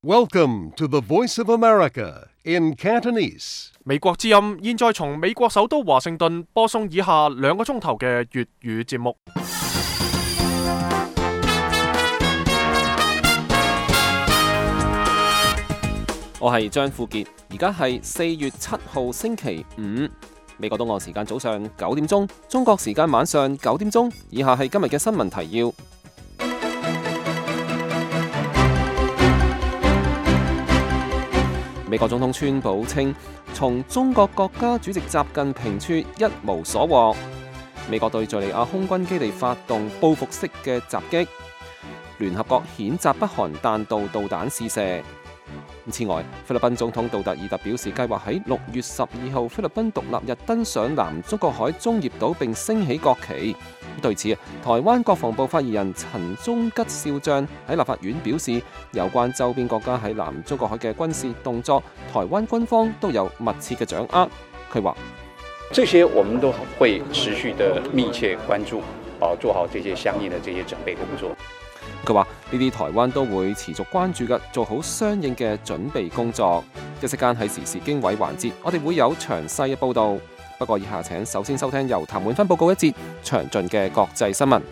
Welcome to the Voice of America in Cantonese. 美國之音現在從美國首都華盛頓播送以下2個鐘頭嘅粵語節目。 我係張富傑，而家係4月7號星期五，美國東岸時間早上9點鐘，中國時間晚上9點鐘。以下係今日嘅新聞提要。美國總統川普稱，從中國國家主席習近平處一無所獲。美國對敘利亞空軍基地發動報復式嘅襲擊。聯合國譴責北韓彈道導彈試射。此外，菲律賓總統杜特爾特表示，計劃喺6月12號菲律賓獨立日登上南中國海中業島並升起國旗。對此，台灣國防部發言人陳忠吉少將喺立法院表示，有關周邊國家喺南中國海嘅軍事動作，台灣軍方都有密切嘅掌握。佢話： 這些我們都會持續的密切關注，做好這些相應的這些準備工作。 佢話呢啲台灣都會持續關注嘅，做好相應嘅準備工作。一息間喺時事經緯環節，我哋會有詳細嘅報導。不過以下請首先收聽由譚滿芬報告一節詳盡嘅國際新聞。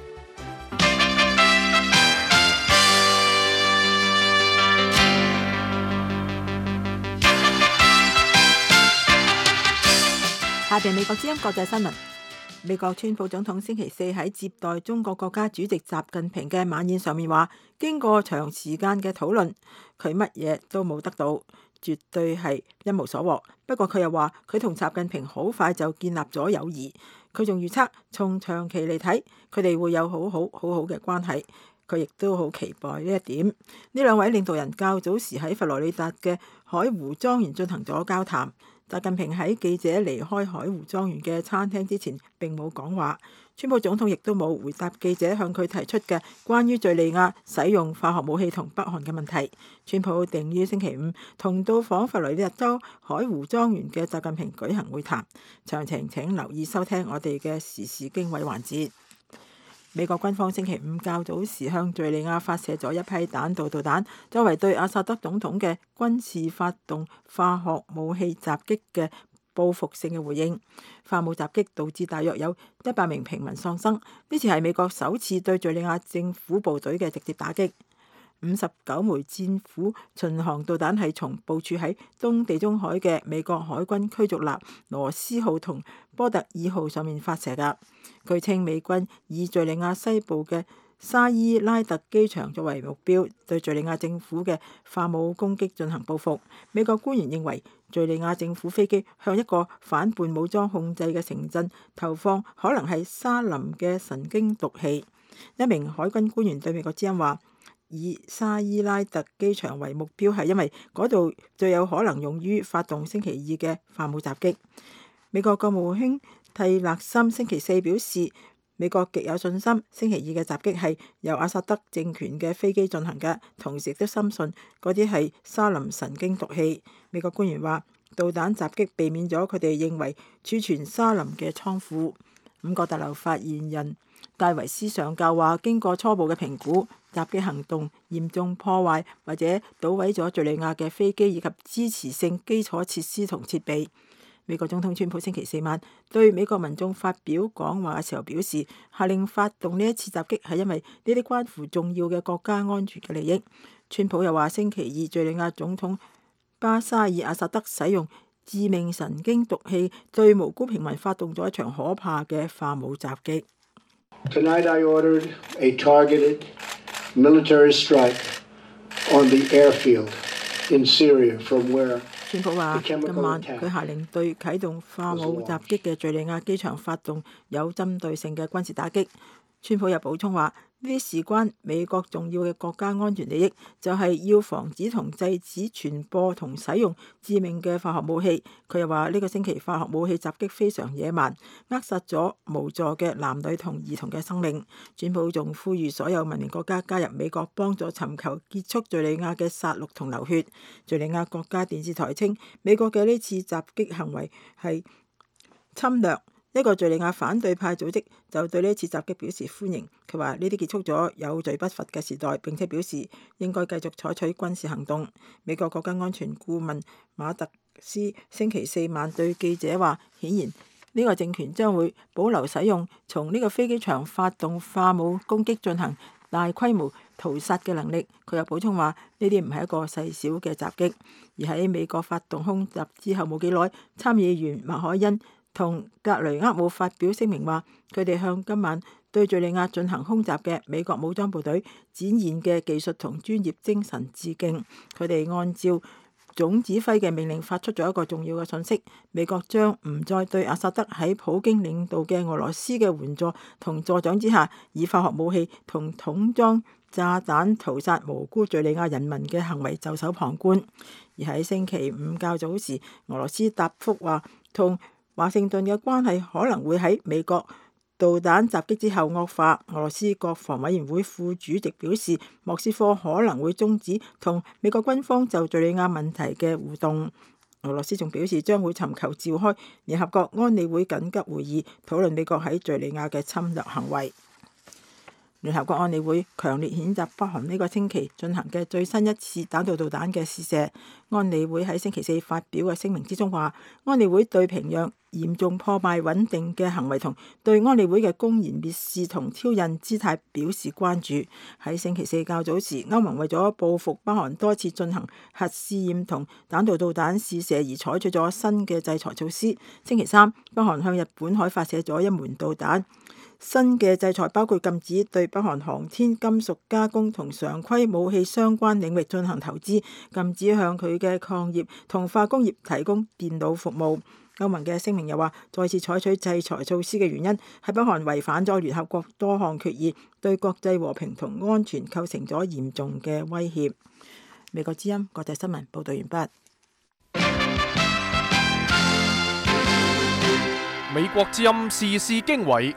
下邊美國之音國際新聞。美國川普總統星期四喺接待中國國家主席習近平嘅晚宴上面話，經過長時間嘅討論，佢乜嘢都冇得到，絕對係一無所獲。不過佢又話，佢同習近平好快就建立咗友誼。佢仲預測，從長期嚟睇，佢哋會有好好嘅關係。佢亦都好期待呢一點。呢兩位領導人較早時喺佛羅里達嘅海湖莊園進行咗交談。習近平喺記者離開海湖莊園嘅餐廳之前並冇講話。川普總統亦都冇回答記者向佢提出嘅關於敘利亞使用化學武器同北韓嘅問題。川普定於星期五同到訪佛羅里達州海湖莊園嘅習近平舉行會談。詳情請留意收聽我哋嘅時事經緯環節。美國軍方星期五較早時向敘利亞發射咗一批彈道導彈，作為對阿薩德總統嘅軍事發動化學武器襲擊嘅報復性嘅回應。化武襲擊導致大約有100名平民喪生，呢次係美國首次對敘利亞政府部隊嘅直接打擊。59枚戰斧巡航導彈係從部署喺東地中海嘅美國海軍驅逐艦羅斯號同波特爾號上面發射㗎。據稱美軍以敘利亞西部嘅沙伊拉特機場作為目標，對敘利亞政府嘅化武攻擊進行報復。美國官員認為，敘利亞政府飛機向一個反叛武裝控制嘅城鎮投放可能係沙林嘅神經毒氣。一名海軍官員對美國之音話，以沙伊拉特機場為目標係因為嗰度最有可能用於發動星期2嘅化武襲擊。美國國務卿蒂勒森星期四表示，美國極有信心星期2嘅襲擊係由阿薩德政權嘅飛機進行嘅，同時亦都深信嗰啲係沙林神經毒氣。美國官員話，導彈襲擊避免咗佢哋認為儲存沙林嘅倉庫。5角大樓發言人戴維斯上校話，經過初步嘅評估，襲擊行動嚴重破壞或者搗毀咗敘利亞嘅飛機以及支持性基礎設施同設備。美國總統川普星期四晚對美國民眾發表講話嘅時候表示，下令發動呢一次襲擊係因為呢啲關乎重要嘅國家安全嘅利益。川普又話，星期2敘利亞總統巴沙爾阿薩德使用致命神經毒氣對無辜平民發動咗一場可怕嘅化武襲擊。 Tonight I ordered a targeted military strike on the airfield in Syria from where 川普話，今晚佢下令對啟動化武襲擊嘅敘利亞機場發動有針對性嘅軍事打擊。川普又補充話，呢啲事關美國重要嘅國家安全利益，就係要防止同制止傳播同使用致命嘅化學武器。佢又話，呢個星期化學武器襲擊非常野蠻，扼殺咗無助嘅男女同兒童嘅生命。川普仲呼籲所有文明國家加入美國幫助尋求結束敘利亞嘅殺戮同流血。敘利亞國家電視台稱，美國嘅呢次襲擊行為係侵略、 一個敘利亞反對派組織就對呢次襲擊表示歡迎，佢話呢啲結束咗有罪不罰嘅時代，並且表示應該繼續採取軍事行動。美國國家安全顧問馬特斯星期四晚對記者話，顯然呢個政權將會保留使用從呢個飛機場發動化武攻擊進行大規模屠殺嘅能力。佢又補充話，呢啲唔係一個細小嘅襲擊，而喺美國發動空襲之後冇幾耐，參議員麥凱恩同格雷厄姆發表聲明話，佢哋向今晚對敘利亞進行空襲嘅美國武裝部隊展現嘅技術同專業精神致敬。佢哋按照總指揮嘅命令發出咗一個重要嘅訊息，美國將唔再對阿薩德喺普京領導嘅俄羅斯嘅援助同助長之下，以化學武器同桶裝炸彈屠殺無辜敘利亞人民嘅行為袖手旁觀。而喺星期五較早時，俄羅斯答覆話，同華盛頓嘅關係可能會喺美國導彈襲擊之後惡化。俄羅斯國防委員會副主席表示，莫斯科可能會終止同美國軍方就敘利亞問題嘅互動。俄羅斯仲表示將會尋求召開聯合國安理會緊急會議，討論美國喺敘利亞嘅侵略行為。聯合國安理會強烈譴責北韓呢個星期進行嘅最新一次彈道導彈嘅試射。安理會喺星期四發表嘅聲明之中話，安理會對平壤嚴重破壞穩定嘅行為同對安理會嘅公然蔑視同挑釁姿態表示關注。喺星期四較早時，歐盟為咗報復北韓多次進行核試驗同彈道導彈試射而採取咗新嘅制裁措施。星期三，北韓向日本海發射咗一枚導彈。新嘅制裁包括禁止對北韓航天、金屬加工同常規武器相關領域進行投資，禁止向佢嘅礦業同化工業提供電腦服務。歐盟嘅聲明又話，再次採取制裁措施嘅原因係北韓違反咗聯合國多項決議，對國際和平同安全構成咗嚴重嘅威脅。美國之音國際新聞報道完畢。 美國之音時事經緯。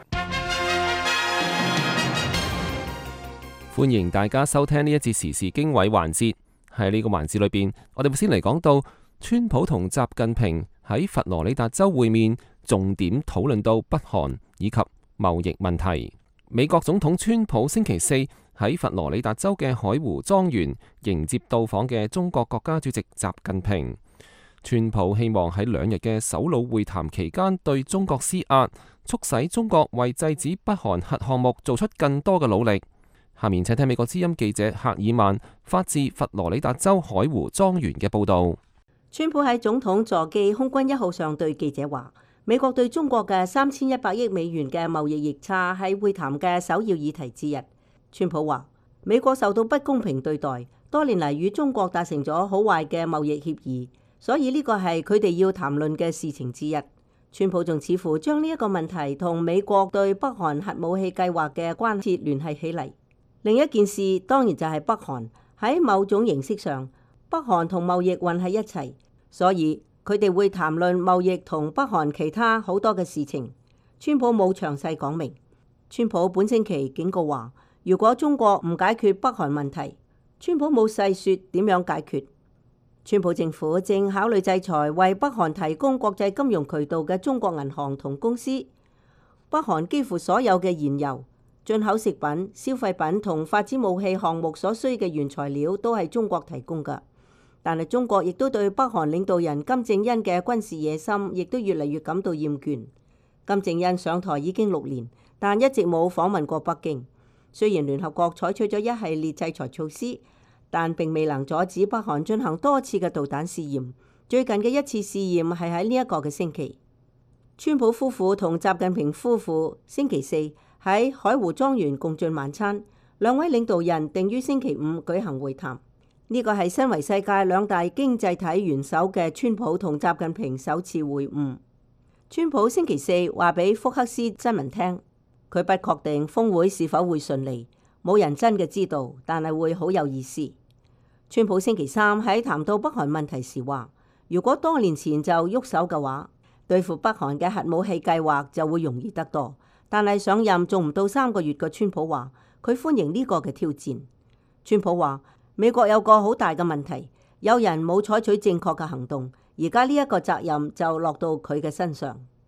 歡迎大家收聽呢一節時事經緯環節。喺呢個環節裏邊，我哋會先嚟講到川普同習近平喺佛羅里達州會面，重點討論到北韓以及貿易問題。美國總統川普星期四喺佛羅里達州嘅海湖莊園迎接到訪嘅中國國家主席習近平。川普希望喺2日嘅首腦會談期間對中國施壓，促使中國為制止北韓核項目做出更多嘅努力。下面請聽美國之音記者赫爾曼發自佛羅里達州海湖莊園嘅報導。 川普喺總統座機空軍1號上對記者話，美國對中國嘅3100億美元嘅貿易逆差係會談嘅首要議題之一。川普話，美國受到不公平對待，多年嚟與中國達成咗好壞嘅貿易協議，所以呢個係佢哋要談論嘅事情之一。川普仲似乎將呢一個問題同美國對北韓核武器計劃嘅關切聯繫起嚟。另一件事當然就係北韓喺某種形式上，北韓同貿易混喺一齊，所以佢哋會談論貿易同北韓其他好多嘅事情。川普冇詳細講明。川普本星期警告話，如果中國唔解決北韓問題，川普冇細說點樣解決。川普政府正考慮制裁為北韓提供國際金融渠道嘅中國銀行同公司。北韓幾乎所有嘅燃油、進口食品、消費品同發展武器項目所需嘅原材料都係中國提供㗎。但係中國亦都對北韓領導人金正恩嘅軍事野心，亦都越嚟越感到厭倦。金正恩上台已經6年，但一直冇訪問過北京。雖然聯合國採取咗一系列制裁措施，但並未能阻止北韓進行多次嘅導彈試驗。最近嘅一次試驗係喺呢一個嘅星期。川普夫婦同習近平夫婦星期四喺海湖莊園共進晚餐，兩位領導人定於星期5舉行會談。呢個係身為世界2大經濟體元首嘅川普同習近平首次會晤。川普星期四話俾福克斯新聞聽，佢不確定峰會是否會順利，冇人真嘅知道，但係會好有意思。川普星期三喺談到北韓問題時話，如果多年前就喐手嘅話，對付北韓嘅核武器計劃就會容易得多。但係上任仲唔到3個月嘅川普話，佢歡迎呢個嘅挑戰。川普話，美國有個好大嘅問題，有人冇採取正確嘅行動，而家呢一個責任就落到佢嘅身上。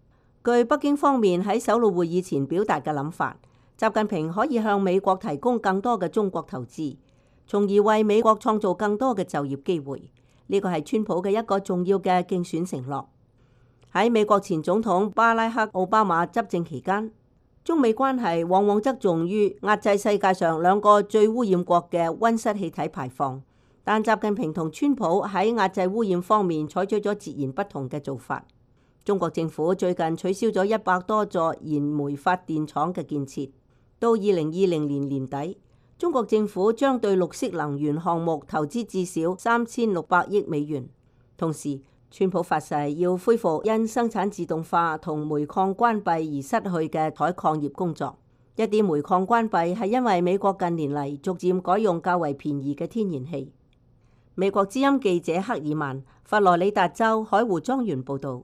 據北京方面喺首腦會議前表達嘅諗法，習近平可以向美國提供更多嘅中國投資，從而為美國創造更多嘅就業機會。呢個係川普嘅一個重要嘅競選承諾。喺美國前總統巴拉克奧巴馬執政期間，中美關係往往側重於壓制世界上兩個最污染國嘅溫室氣體排放，但習近平同川普喺壓制污染方面採取咗截然不同嘅做法。中國政府最近取消咗100多座燃煤發電廠嘅建設。到2020年年底，中國政府將對綠色能源項目投資至少3600億美元。同時，川普發誓要恢復因生產自動化同煤礦關閉而失去嘅採礦業工作。一啲煤礦關閉係因為美國近年嚟逐漸改用較為便宜嘅天然氣。美國之音記者克爾曼，佛羅里達州海湖莊園報導。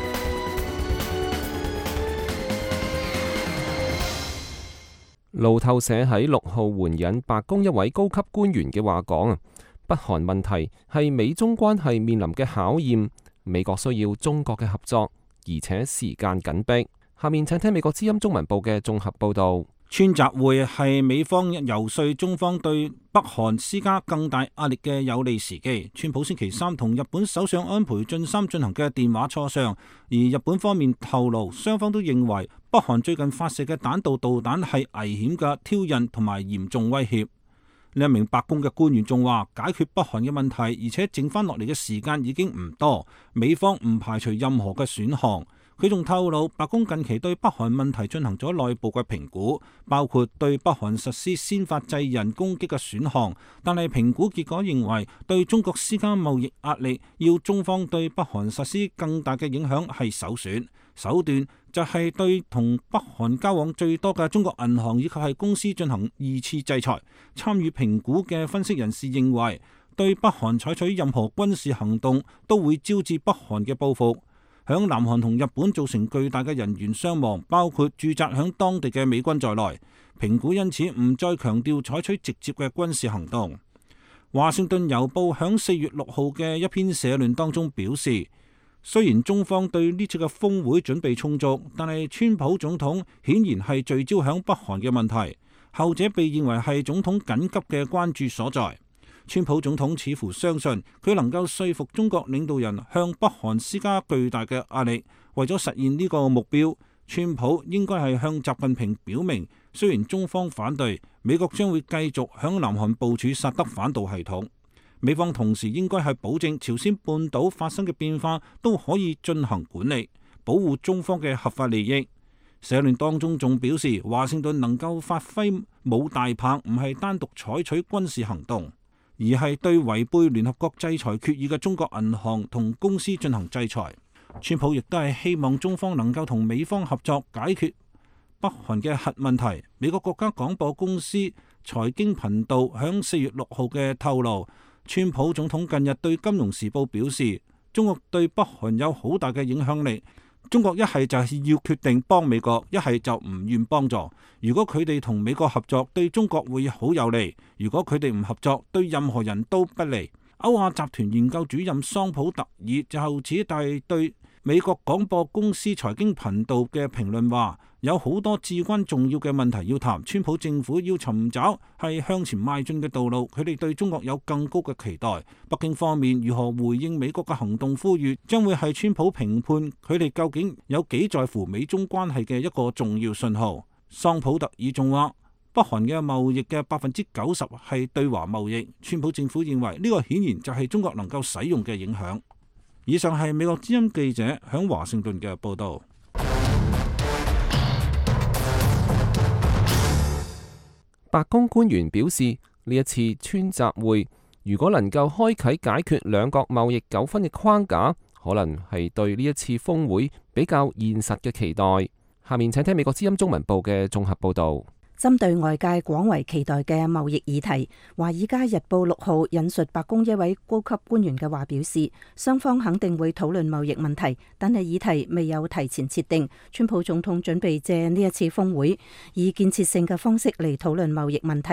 路透社喺6號援引白宮一位高級官員嘅話講，北韓問題係美中關係面臨嘅考驗，美國需要中國嘅合作，而且時間緊迫。下面請聽美國之音中文部嘅綜合報導。 川習會係美方游說中方對北韓施加更大壓力嘅有利時機。川普星期三同日本首相安倍晉三進行嘅電話磋商，而日本方面透露，雙方都認為北韓最近發射嘅彈道導彈係危險嘅挑釁同埋嚴重威脅。呢一名白宮嘅官員仲話，解決北韓嘅問題，而且剩翻落嚟嘅時間已經唔多，美方唔排除任何嘅選項。佢仲透露，白宮近期對北韓問題進行咗內部嘅評估，包括對北韓實施先發制人攻擊嘅選項，但係評估結果認為對中國施加貿易壓力，要中方對北韓實施更大嘅影響係首選，手段就係對同北韓交往最多嘅中國銀行以及係公司進行2次制裁。參與評估嘅分析人士認為，對北韓採取任何軍事行動都會招致北韓嘅報復。響南韓同日本造成巨大嘅人員傷亡，包括駐紮響當地嘅美軍在內。評估因此唔再強調採取直接嘅軍事行動。華盛頓郵報響4月6號嘅一篇社論當中表示，雖然中方對呢次嘅峰會準備充足，但係川普總統顯然係聚焦響北韓嘅問題，後者被認為係總統緊急嘅關注所在。川普總統似乎相信佢能夠說服中國領導人向北韓施加巨大嘅壓力，為咗實現呢個目標，川普應該係向習近平表明，雖然中方反對，美國將會繼續向南韓部署薩德反導系統。美方同時應該係保證朝鮮半島發生嘅變化都可以進行管理，保護中方嘅合法利益。社論當中仲表示，華盛頓能夠發揮武大棒，唔係單獨採取軍事行動，而係對違背聯合國制裁決議嘅中國銀行同公司進行制裁。川普亦都係希望中方能夠同美方合作解決北韓嘅核問題。美國國家廣播公司財經頻道響4月6號嘅透露，川普總統近日對《金融時報》表示，中國對北韓有好大嘅影響力。中國一係就係要決定幫美國，一係就唔願幫助。如果佢哋同美國合作，對中國會好有利；如果佢哋唔合作，對任何人都不利。歐亞集團研究主任桑普特爾就此對美國廣播公司財經頻道嘅評論話，有好多至關重要嘅問題要談，川普政府要尋找係向前邁進嘅道路，佢哋對中國有更高嘅期待。北京方面如何回應美國嘅行動呼籲，將會係川普評判佢哋究竟有幾在乎美中關係嘅一個重要信號。桑普特爾仲話，北韓嘅貿易嘅90%係對華貿易，川普政府認為呢個顯然就係中國能夠使用嘅影響。以上係美國之音記者響華盛頓嘅報道。 白宮官員表示，呢一次川習會如果能夠開啟解決兩國貿易糾紛嘅框架，可能係對呢一次峰會比較現實嘅期待。下面請聽美國之音中文部嘅綜合報道。 針對外界廣為期待嘅貿易議題，《華爾街日報》6號引述白宮一位高級官員嘅話表示，雙方肯定會討論貿易問題，但係議題未有提前設定。川普總統準備借呢一次峰會以建設性嘅方式嚟討論貿易問題。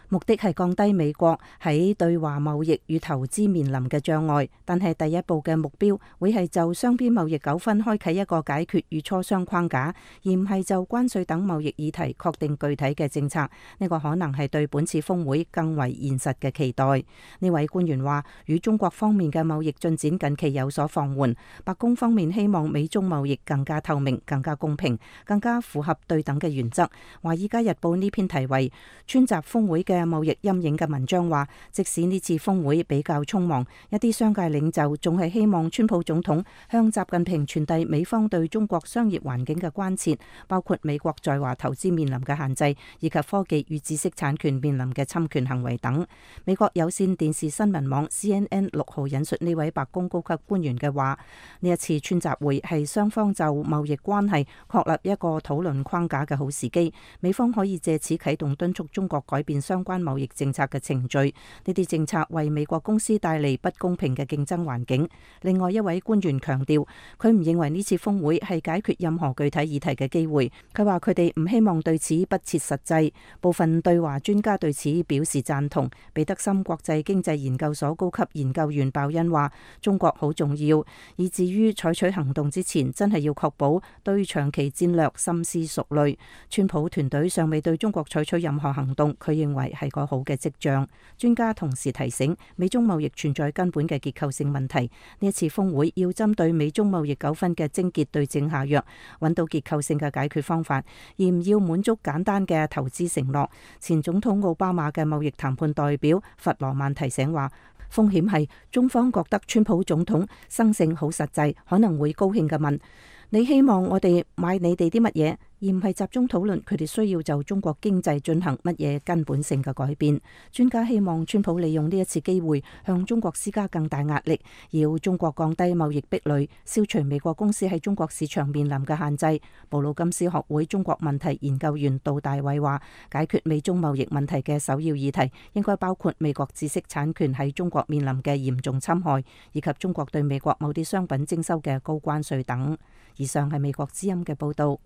目的係降低美國喺對華貿易與投資面臨嘅障礙，但係第一步嘅目標會係就雙邊貿易糾紛開啟一個解決與磋商框架，而唔係就關稅等貿易議題確定具體嘅政策。呢個可能係對本次峰會更為現實嘅期待。呢位官員話，與中國方面嘅貿易進展近期有所放緩，白宮方面希望美中貿易更加透明、更加公平、更加符合對等嘅原則。華爾街日報呢篇題為川習峰會嘅貿易陰影嘅文章話，即使呢次峰會比較匆忙，一啲商界領袖仲係希望川普總統向習近平傳遞美方對中國商業環境嘅關切，包括美國在華投資面臨嘅限制，以及科技與知識產權面臨嘅侵權行為等。美國有線電視新聞網 CNN 6號引述呢位白宮高級官員嘅話，呢一次川習會係雙方就貿易關係確立一個討論框架嘅好時機，美方可以借此啟動敦促中國改變相關貿易政策嘅程序。呢啲政策為美國公司帶嚟不公平嘅競爭環境。另外一位官員強調，佢唔認為呢次峰會係解決任何具體議題嘅機會。佢話佢哋唔希望對此不切實際。部分對華專家對此表示贊同。彼得森國際經濟研究所高級研究員鮑恩話，中國好重要，以至於採取行動之前，真係要確保對長期戰略深思熟慮。川普團隊尚未對中國採取任何行動，佢認為係個好嘅跡象。專家同時提醒，美中貿易存在根本嘅結構性問題。呢一次峰會要針對美中貿易糾紛嘅症結對症下藥，揾到結構性嘅解決方法，而唔要滿足簡單嘅投資承諾。前總統奧巴馬嘅貿易談判代表弗羅曼提醒話，風險係中方覺得川普總統生性好實際，可能會高興嘅問，你希望我哋買你哋啲乜嘢？而唔係集中討論佢哋需要就中國經濟進行乜嘢根本性嘅改變。專家希望川普利用呢一次機會向中國施加更大壓力，要中國降低貿易壁壘，消除美國公司喺中國市場面臨嘅限制。布魯金斯學會中國問題研究員杜大偉話，解決美中貿易問題嘅首要議題應該包括美國知識產權喺中國面臨嘅嚴重侵害，以及中國對美國某啲商品徵收嘅高關稅等。以上係美國之音嘅報導。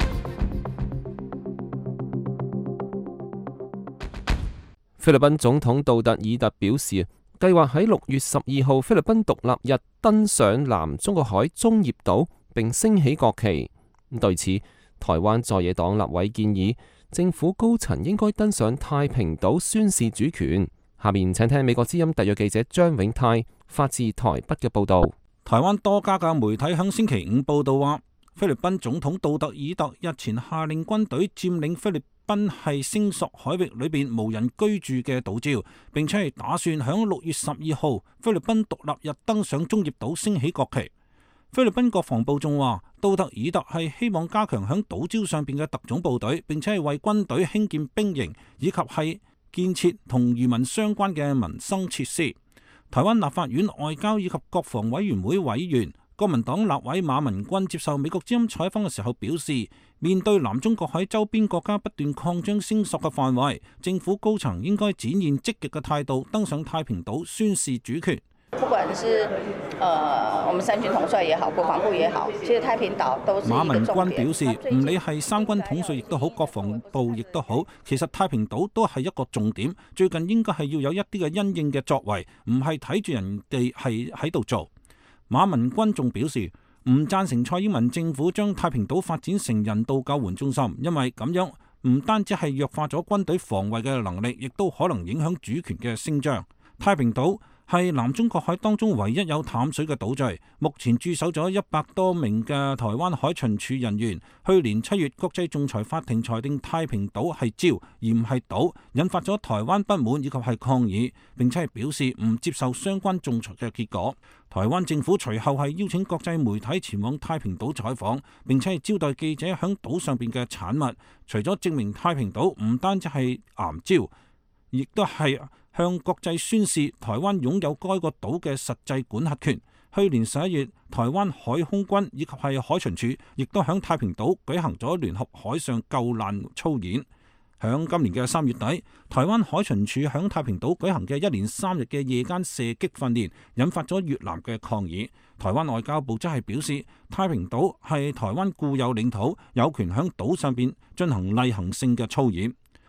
菲律賓總統杜特爾特表示，計劃喺6月12號菲律賓獨立日登上南中國海中業島並升起國旗。對此，台灣在野黨立委建議政府高層應該登上太平島宣示主權。下面請聽美國之音特約記者張永泰發自台北嘅報導。 台灣多家嘅媒體喺星期五報道話，菲律賓總統杜特爾特日前下令軍隊佔領菲律賓係聲索海域裏邊無人居住嘅島礁，並且係打算響6月12號菲律賓獨立日登上中業島升起國旗。菲律賓國防部仲話，杜特爾特係希望加強響島礁上邊嘅特種部隊，並且係為軍隊興建兵營，以及係建設同漁民相關嘅民生設施。台灣立法院外交以及國防委員會委員、國民黨立委馬文君接受美國之音採訪嘅時候表示，面對南中國海周邊國家不斷擴張聲索嘅範圍，政府高層應該展現積極嘅態度，登上太平島宣示主權。 不管是我們三軍統帥也好，國防部也好，其實太平島都是一個重點。馬文君表示，唔理係三軍統帥亦都好，國防部亦都好，其實太平島都係一個重點。最近應該係要有一啲嘅因應嘅作為，唔係睇住人哋係喺度做。馬文君仲表示，唔贊成蔡英文政府將太平島發展成人道救援中心，因為咁樣唔單止係弱化咗軍隊防衛嘅能力，亦都可能影響主權嘅聲張。太平島係南中國海當中唯一有淡水嘅島嶼，目前駐守咗100多名嘅台灣海巡署人員。去年7月，國際仲裁法庭裁定太平島係礁而唔係島，引發咗台灣不滿以及係抗議，並且係表示唔接受相關仲裁嘅結果。台灣政府隨後係邀請國際媒體前往太平島採訪，並且係招待記者響島上邊嘅產物，除咗證明太平島唔單止係岩礁，亦都係向國際宣示台灣擁有該個島嘅實際管轄權。去年11月，台灣海空軍以及係海巡署亦都響太平島舉行咗聯合海上救難操演。響今年嘅3月底，台灣海巡署響太平島舉行嘅1連3日嘅夜間射擊訓練，引發咗越南嘅抗議。台灣外交部則係表示，太平島係台灣固有領土，有權響島上邊進行例行性嘅操演。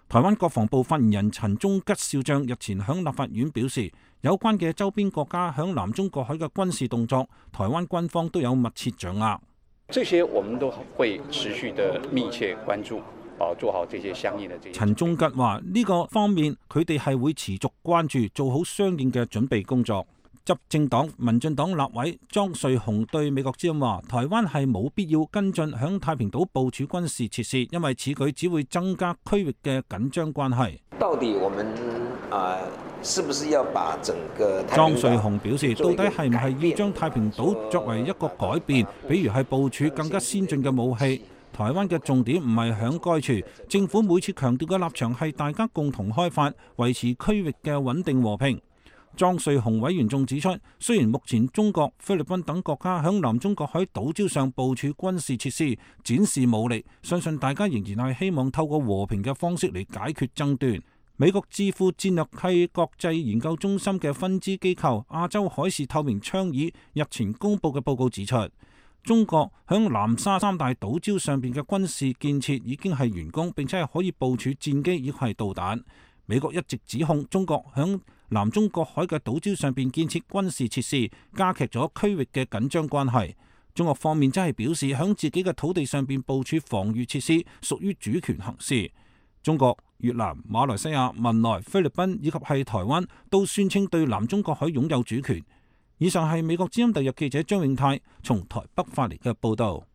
台灣國防部發言人陳忠吉少將日前向立法院表示，有關嘅周邊國家響南中國海嘅軍事動作，台灣軍方都有密切掌握。 這些我們都會持續的密切關注，做好這些相應的這些。 陳忠吉話呢個方面佢哋係會持續關注，做好相應嘅準備工作。執政黨民進黨立委莊瑞雄對美國之音話，台灣係冇必要跟進響太平島部署軍事設施，因為此舉只會增加區域嘅緊張關係。 到底我們是不是要把整個？ 莊瑞雄表示，到底係唔係要將太平島作為一個改變，比如係部署更加先進嘅武器？台灣嘅重點唔係響該處，政府每次強調嘅立場係大家共同開發，維持區域嘅穩定和平。莊瑞雄委員仲指出，雖然目前中國、菲律賓等國家響南中國海島礁上部署軍事設施，展示武力，相信大家仍然係希望透過和平嘅方式嚟解決爭端。美國智庫戰略暨國際研究中心嘅分支機構亞洲海事透明倡議日前公布嘅報告指出，中國響南沙三大島礁上邊嘅軍事建設已經係完工，並且係可以部署戰機以及係導彈。美國一直指控中國響南中國海嘅島礁上邊建設軍事設施，加劇咗區域嘅緊張關係。中國方面則係表示，響自己嘅土地上邊部署防禦設施屬於主權行事。中國、越南、馬來西亞、文萊、菲律賓以及係台灣都宣稱對南中國海擁有主權。以上係美國之音特約記者張永泰從台北發嚟嘅報道。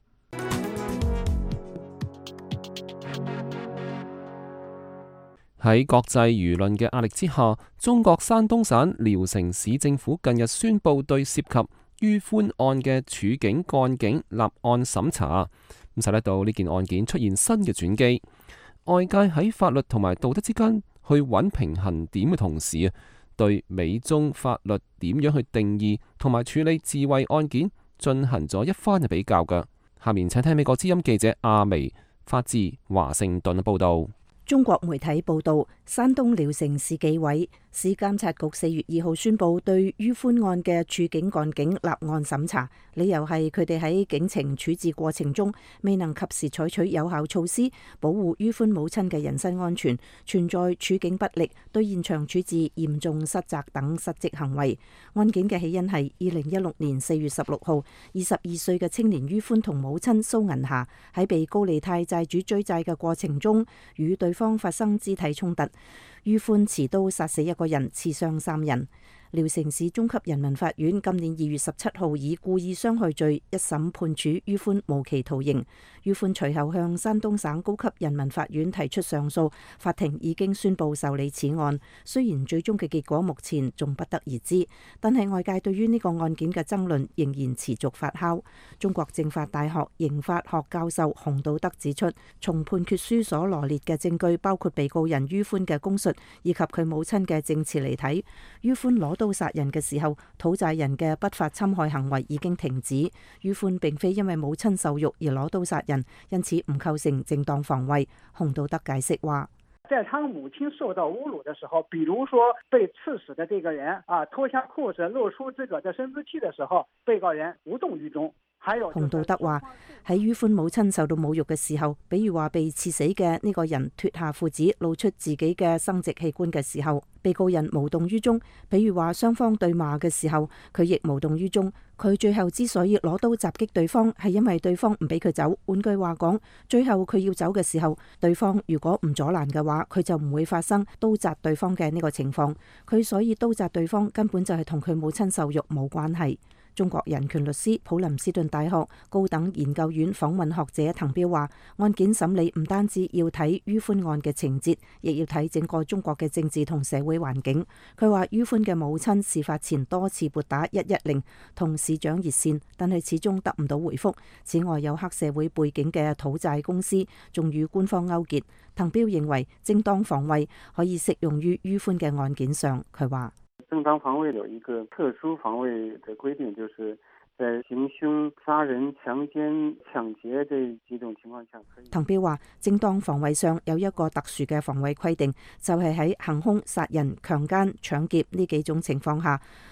喺國際輿論嘅壓力之下，中國山東省聊城市政府近日宣布對涉及于寬案嘅處境幹警立案審查，咁使得到呢件案件出現新嘅轉機。外界喺法律同埋道德之間去揾平衡點嘅同時啊，對美中法律點樣去定義同埋處理自衛案件進行咗一番嘅比較嘅。下面請聽美國之音記者阿薇發自華盛頓嘅報道。 中國媒體報道，山東聊城市紀委市監察局4月2號宣布對于寬案嘅處境幹警立案審查，理由係佢哋喺警情處置過程中未能及時採取有效措施保護于寬母親嘅人身安全，存在處境不力、對現場處置嚴重失責等失職行為。案件嘅起因係2016年4月16號，22歲嘅青年于寬同母親蘇銀霞喺被高利貸債主追債嘅過程中與對方發生肢體衝突，于寬持刀殺死1個人，刺傷3人。聊城市中級人民法院今年2月17號以故意傷害罪一審判處于寬無期徒刑。于寬隨後向山東省高級人民法院提出上訴，法庭已經宣布受理此案。雖然最終嘅結果目前仲不得而知，但係外界對於呢個案件嘅爭論仍然持續發酵。中國政法大學刑法學教授洪道德指出，從判決書所羅列嘅證據，包括被告人于寬嘅供述以及佢母親嘅證詞嚟睇，于寬攞刀殺人嘅時候，討債人嘅不法侵害行為已經停止。于寬並非因為母親受辱而攞刀殺人，因此唔構成正當防衛。洪道德解釋話， 在他母親受到侮辱的時候，比如說被刺死的這個人脫下褲子露出自個的生殖器的時候，被告人無動於衷。 洪道德話，喺于寬母親受到侮辱嘅時候，比如話被刺死嘅呢個人脫下褲子露出自己嘅生殖器官嘅時候，被告人無動於衷。比如話雙方對罵嘅時候，佢亦無動於衷。佢最後之所以攞刀襲擊對方，係因為對方唔俾佢走。換句話講，最後佢要走嘅時候，對方如果唔阻攔嘅話，佢就唔會發生刀襲對方嘅呢個情況。佢所以刀襲對方根本就係同佢母親受辱冇關係。中國人權律師、普林斯頓大學高等研究院訪問學者滕彪話，案件審理唔單止要睇于寬案嘅情節，亦要睇整個中國嘅政治同社會環境。佢話于寬嘅母親事發前多次撥打110同市長熱線，但係始終得唔到回覆。此外，有黑社會背景嘅討債公司仲與官方勾結。滕彪認為正當防衛可以適用於于寬嘅案件上。佢話， 正當防衛有一個特殊防衛的規定，就是在行兇、殺人、強姦、搶劫這幾種情況下。 滕彪話，正當防衛上有一個特殊嘅防衛規定，就係喺行兇、殺人、強姦、搶劫呢幾種情況下，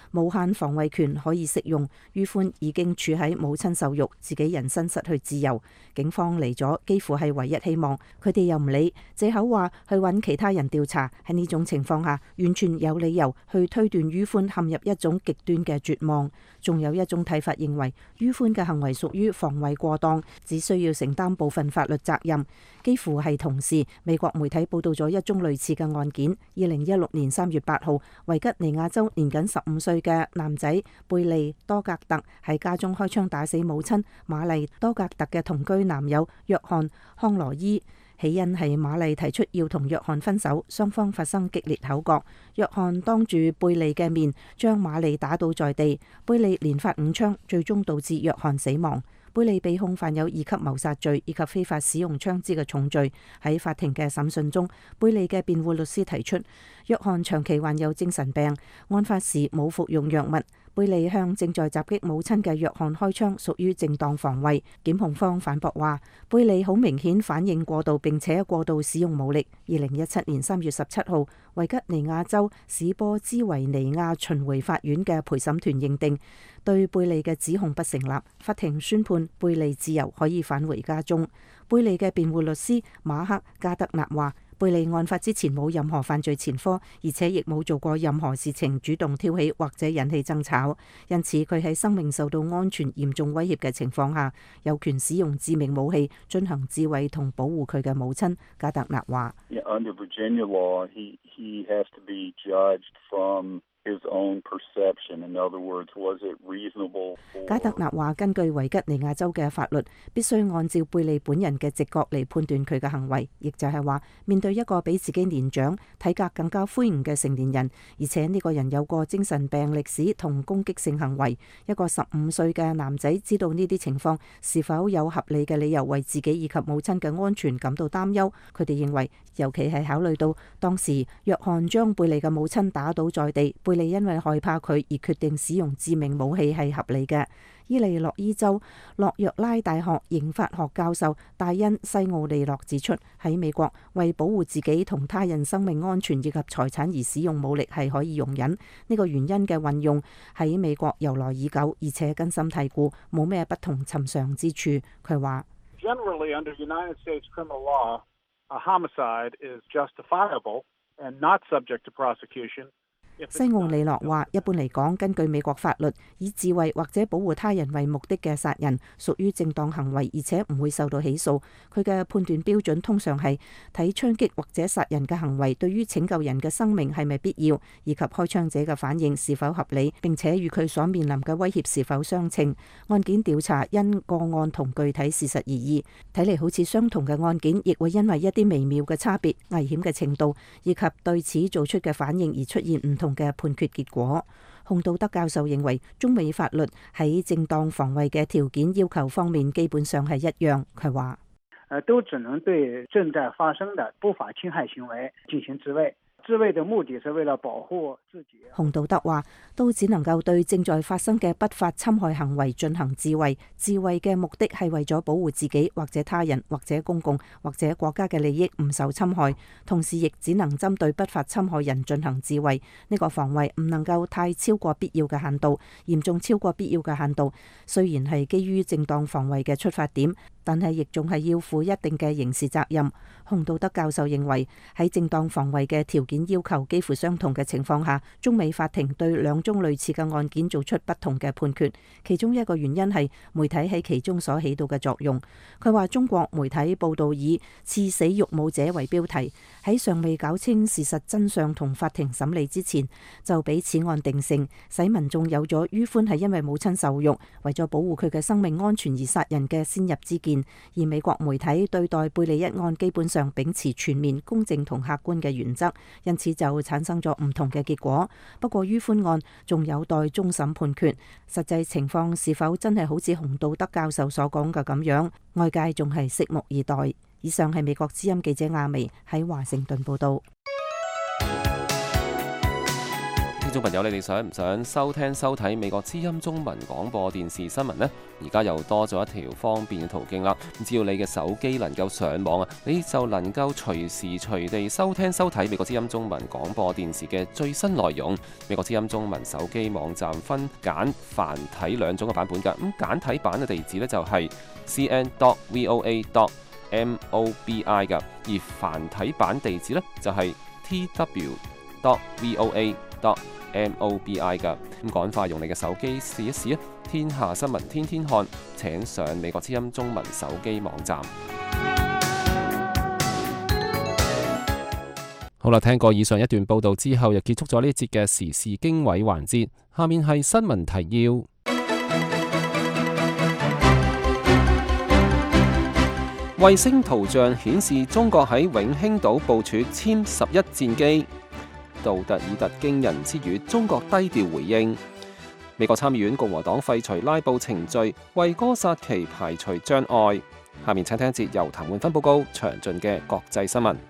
無限防衛權可以適用。于寬已經處喺母親受辱，自己人身失去自由，警方嚟咗幾乎係唯一希望，佢哋又唔理，借口話去揾其他人調查。喺呢種情況下，完全有理由去推斷于寬陷入一種極端嘅絕望。仲有一種睇法認為，于寬嘅行為屬於防衛過當，只需要承擔部分法律責任。幾乎係同時，美國媒體報道咗一宗類似嘅案件。2016年3月8號，維吉尼亞州年僅15歲嘅男仔貝利多格特喺家中開槍打死母親瑪麗多格特嘅同居男友約翰康羅伊。起因係瑪麗提出要同約翰分手，雙方發生激烈口角。約翰當住貝利嘅面將瑪麗打倒在地，貝利連發5槍，最終導致約翰死亡。貝利被控犯有2級謀殺罪以及非法使用槍支嘅重罪。喺法庭嘅審訊中，貝利嘅辯護律師提出，約翰長期患有精神病，案發時冇服用藥物。貝利向正在襲擊母親嘅約翰開槍，屬於正當防衛。檢控方反駁話，貝利好明顯反應過度，並且過度使用武力。2017年3月17號，維吉尼亞州史波茲維尼亞巡迴法院嘅陪審團認定對貝利嘅指控不成立，法庭宣判貝利自由，可以返回家中。貝利嘅辯護律師馬克加德納話，貝利案發之前冇任何犯罪前科，而且亦冇做過任何事情主動挑起或者引起爭吵，因此佢喺生命受到安全嚴重威脅嘅情況下，有權使用致命武器進行自衛同保護佢嘅母親。加德納話 ：Under Virginia law, he has to be judged from his own perception. In other words, was it reasonable? 加特納話：根據維吉尼亞州嘅法律，必須按照貝利本人嘅直覺嚟判斷佢嘅行為，亦就係話，面對一個比自己年長、體格更加魁梧嘅成年人，而且呢個人有過精神病歷史同攻擊性行為，一個15歲嘅男仔知道呢啲情況，是否有合理嘅理由為自己以及母親嘅安全感到擔憂？佢哋認為，尤其係考慮到當時約翰將貝利嘅母親打倒在地，貝利因為害怕佢而決定使用致命武器係合理嘅。伊利諾伊州洛約拉大學刑法學教授戴恩西奧利諾指出，喺美國為保護自己同他人生命安全以及財產而使用武力係可以容忍，呢個原因嘅運用喺美國由來已久，而且根深蒂固，冇咩不同尋常之處。佢話 ：Generally under United States criminal law, a homicide is justifiable and not subject to prosecution. 西奧利諾話：一般嚟講，根據美國法律，以自衛或者保護他人為目的嘅殺人屬於正當行為，而且唔會受到起訴。佢嘅判斷標準通常係睇槍擊或者殺人嘅行為對於拯救人嘅生命係咪必要，以及開槍者嘅反應是否合理，並且與佢所面臨嘅威脅是否相稱。案件調查因個案同具體事實而異，睇嚟好似相同嘅案件，亦會因為一啲微妙嘅差別、危險嘅程度以及對此做出嘅反應而出現唔同嘅判決結果。洪道德教授認為，中美法律喺正當防衛嘅條件要求方面基本上係一樣。佢話： 都只能對正在發生的不法侵害行為進行自衛。自衛的目的是為了保護自己。 洪道德話：都只能夠對正在發生嘅不法侵害行為進行自衛。自衛嘅目的係為咗保護自己或者他人或者公共或者國家嘅利益唔受侵害，同時亦只能針對不法侵害人進行自衛。呢個防衛唔能夠太超過必要嘅限度，嚴重超過必要嘅限度。雖然係基於正當防衛嘅出發點，但係亦仲係要負一定嘅刑事責任。洪道德教授認為，喺正當防衛嘅條件要求幾乎相同嘅情況下，中美法庭對兩宗類似嘅案件做出不同嘅判決。其中一個原因係媒體喺其中所起到嘅作用。佢話中國媒體報道以刺死育母者為標題，喺尚未搞清事實真相同法庭審理之前，就俾此案定性，使民眾有咗於寬係因為母親受辱，為咗保護佢嘅生命安全而殺人嘅先入之見。而美國媒體對待貝利一案基本上秉持全面、公正同客觀嘅原則，因此就產生咗唔同嘅結果。不過於寬案仲有待終審判決，實際情況是否真係好似洪道德教授所講嘅咁樣，外界仲係拭目以待。以上係美國之音記者亞薇喺華盛頓報道。 聽眾朋友，你哋想唔想收聽收睇美國之音中文廣播電視新聞呢？而家又多咗一條方便嘅途徑啦。只要你嘅手機能夠上網啊，你就能夠隨時隨地收聽收睇美國之音中文廣播電視嘅最新內容。美國之音中文手機網站分簡繁體兩種嘅版本㗎。咁簡體版嘅地址呢，就係 cn.voa.mobi 㗎，而繁體版地址呢，就係 tw.voa.mobi 㗎。咁趕快用你嘅手機試一試啊！天下新聞天天看，請上美國之音中文手機網站。好啦，聽過以上一段報道之後，又結束咗呢一節嘅時事經緯環節。下面係新聞提要。衛星圖像顯示中國喺永興島部署殲11戰機。杜特爾特驚人之語，中國低調回應。美國參議院共和黨廢除拉布程序，為哥薩奇排除障礙。下面請聽一節由譚煥芬報告詳盡嘅國際新聞。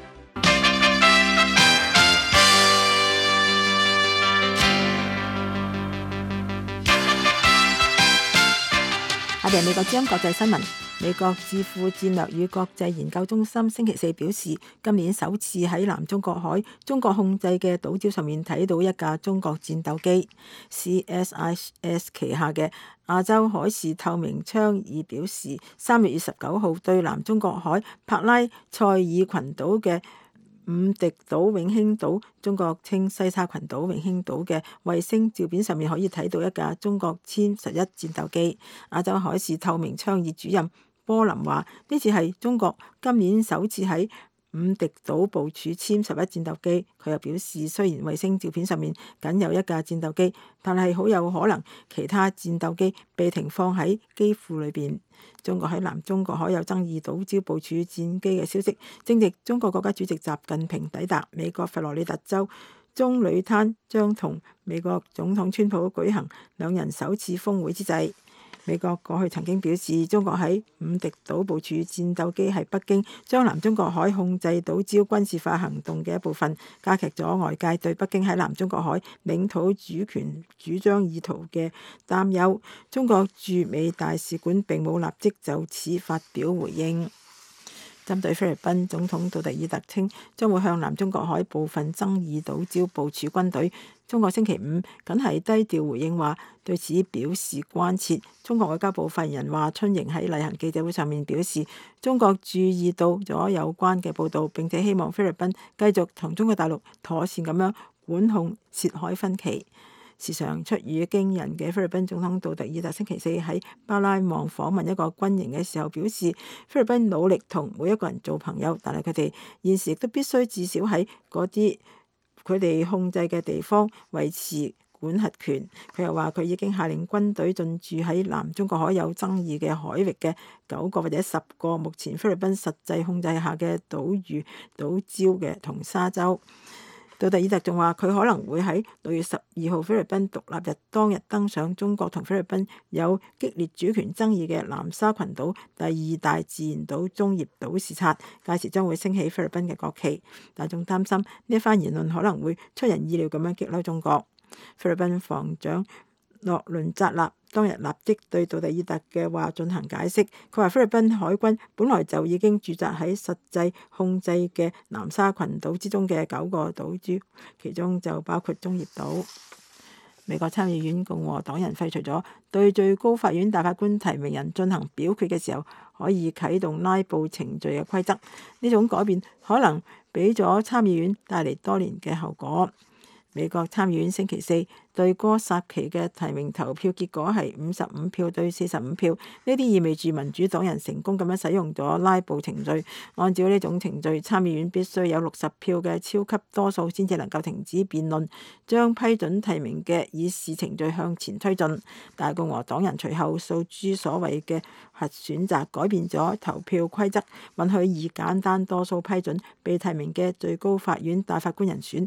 下邊係美國之音國際新聞。美國智庫戰略與國際研究中心星期四表示，今年首次喺南中國海中國控制嘅島礁上面睇到一架中國戰鬥機。CSIS 旗下嘅亞洲海事透明倡議表示，3月29號對南中國海帕拉塞爾群島嘅五迪島永興島，中國稱西沙群島永興島嘅衛星照片上面可以睇到一架中國殲11戰鬥機。亞洲海事透明倡議主任波林話：呢次係中國今年首次喺五迪島部署殲11戰鬥機。佢又表示，雖然衛星照片上面僅有一架戰鬥機，但係好有可能其他戰鬥機被停放喺機庫裏邊。中國喺南中國海有爭議島礁部署戰機嘅消息，正值中國國家主席習近平抵達美國佛羅里達州棕櫚灘，將同美國總統川普舉行兩人首次峰會之際。美國過去曾經表示，中國喺五迪島部署戰鬥機係北京將南中國海控制島礁軍事化行動嘅一部分，加劇咗外界對北京喺南中國海領土主權主張意圖嘅擔憂。中國駐美大使館並冇立即就此發表回應。針對菲律賓總統杜特爾特稱將會向南中國海部分爭議島礁部署軍隊，中國星期五僅係低調回應話對此表示關切。中國外交部發言人華春瑩喺例行記者會上面表示，中國注意到咗有關嘅報導，並且希望菲律賓繼續同中國大陸妥善咁樣管控涉海分歧。時常出語驚人嘅菲律賓總統杜特爾特星期四喺巴拉望訪問一個軍營嘅時候表示，菲律賓努力同每一個人做朋友，但係佢哋現時亦都必須至少喺嗰啲佢哋控制嘅地方維持管轄權。佢又話佢已經下令軍隊進駐喺南中國海有爭議嘅海域嘅9個或者10個目前菲律賓實際控制下嘅島嶼島礁嘅同沙洲。杜特爾特仲話佢可能會喺6月12號菲律賓獨立日當日登上中國同菲律賓有激烈主權爭議嘅南沙群島第2大自然島中業島視察，屆時將會升起菲律賓嘅國旗。大眾擔心呢一番言論可能會出人意料咁樣激嬲中國。菲律賓防長諾倫扎納當日立即對杜特爾特嘅話進行解釋，佢話菲律賓海軍本來就已經駐紮喺實際控制嘅南沙群島之中嘅9個島礁，其中就包括中業島。美國參議院共和黨人廢除咗對最高法院大法官提名人進行表決嘅時候可以啟動拉布程序嘅規則，呢種改變可能俾咗參議院帶嚟多年嘅後果。美國參議院星期四對哥薩奇嘅提名投票結果係55票對45票，呢啲意味住民主黨人成功咁樣使用咗拉布程序。按照呢種程序，參議院必須有60票嘅超級多數先至能夠停止辯論，將批准提名嘅議事程序向前推進。但共和黨人隨後訴諸所謂嘅核選擇，改變咗投票規則，允許以簡單多數批准被提名嘅最高法院大法官人選，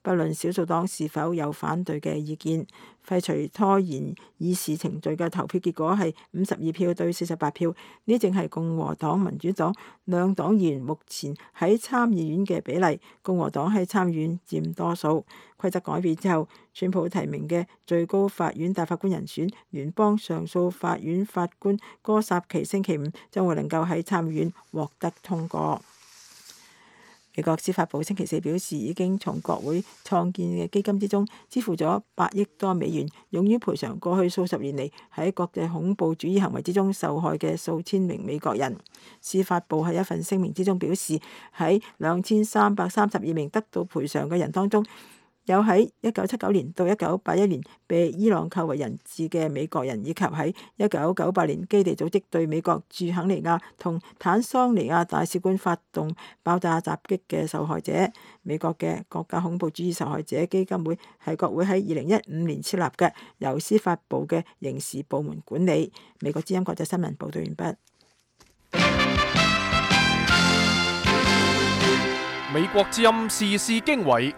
不論少數黨是否有反對嘅意見。廢除拖延議事程序嘅投票結果係52票對48票，呢正係共和黨、民主黨兩黨議員目前喺參議院嘅比例。共和黨喺參議院佔多數。規則改變之後，川普提名嘅最高法院大法官人選聯邦上訴法院法官哥薩奇星期五將會能夠喺參議院獲得通過。美國司法部星期四表示，已經從國會創建嘅基金之中支付咗8億多美元，用於賠償過去數十年嚟喺國際恐怖主義行為之中受害嘅數千名美國人。司法部喺一份聲明之中表示，喺2332名得到賠償嘅人當中，有喺1979年到1981年被伊朗扣為人質嘅美國人，以及喺1998年基地組織對美國駐肯尼亞同坦桑尼亞大使館發動爆炸襲擊嘅受害者。美國嘅國家恐怖主義受害者基金會係國會喺2015年設立嘅，由司法部嘅刑事部門管理。美國之音國際新聞報道完畢。 美國之音時事經緯。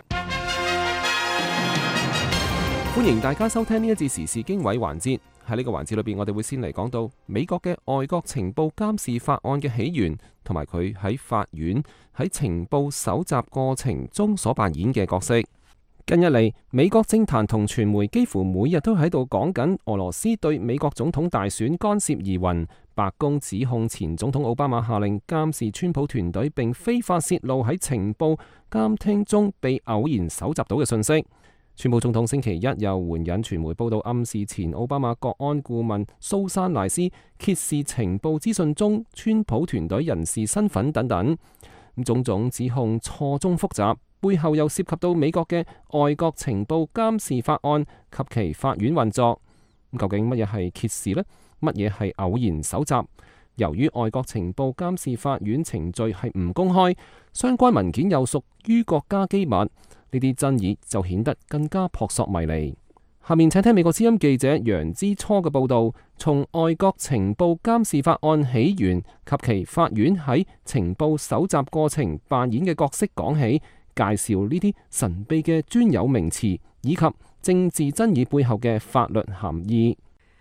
歡迎大家收聽呢一節時事經緯環節。喺呢個環節裏邊，我哋會先嚟講到美國嘅外國情報監視法案嘅起源，同埋佢喺法院喺情報搜集過程中所扮演嘅角色。近日嚟，美國政壇同傳媒幾乎每日都喺度講緊俄羅斯對美國總統大選干涉疑雲。白宮指控前總統奧巴馬下令監視川普團隊，並非法洩露喺情報監聽中被偶然搜集到嘅信息。川普總統星期一又援引傳媒報道，暗示前奧巴馬國安顧問蘇珊萊斯揭示情報資訊中川普團隊人士身份等等。種種指控錯綜複雜，背後又涉及到美國嘅外國情報監視法案及其法院運作。究竟乜嘢係揭示呢？乜嘢係偶然搜集？由於外國情報監視法院程序係唔公開，相關文件又屬於國家機密，呢啲爭議就顯得更加撲朔迷離。下面請聽美國之音記者楊之初嘅報道，從外國情報監視法案起源及其法院喺情報搜集過程扮演嘅角色講起，介紹呢啲神秘嘅專有名詞以及政治爭議背後嘅法律含義。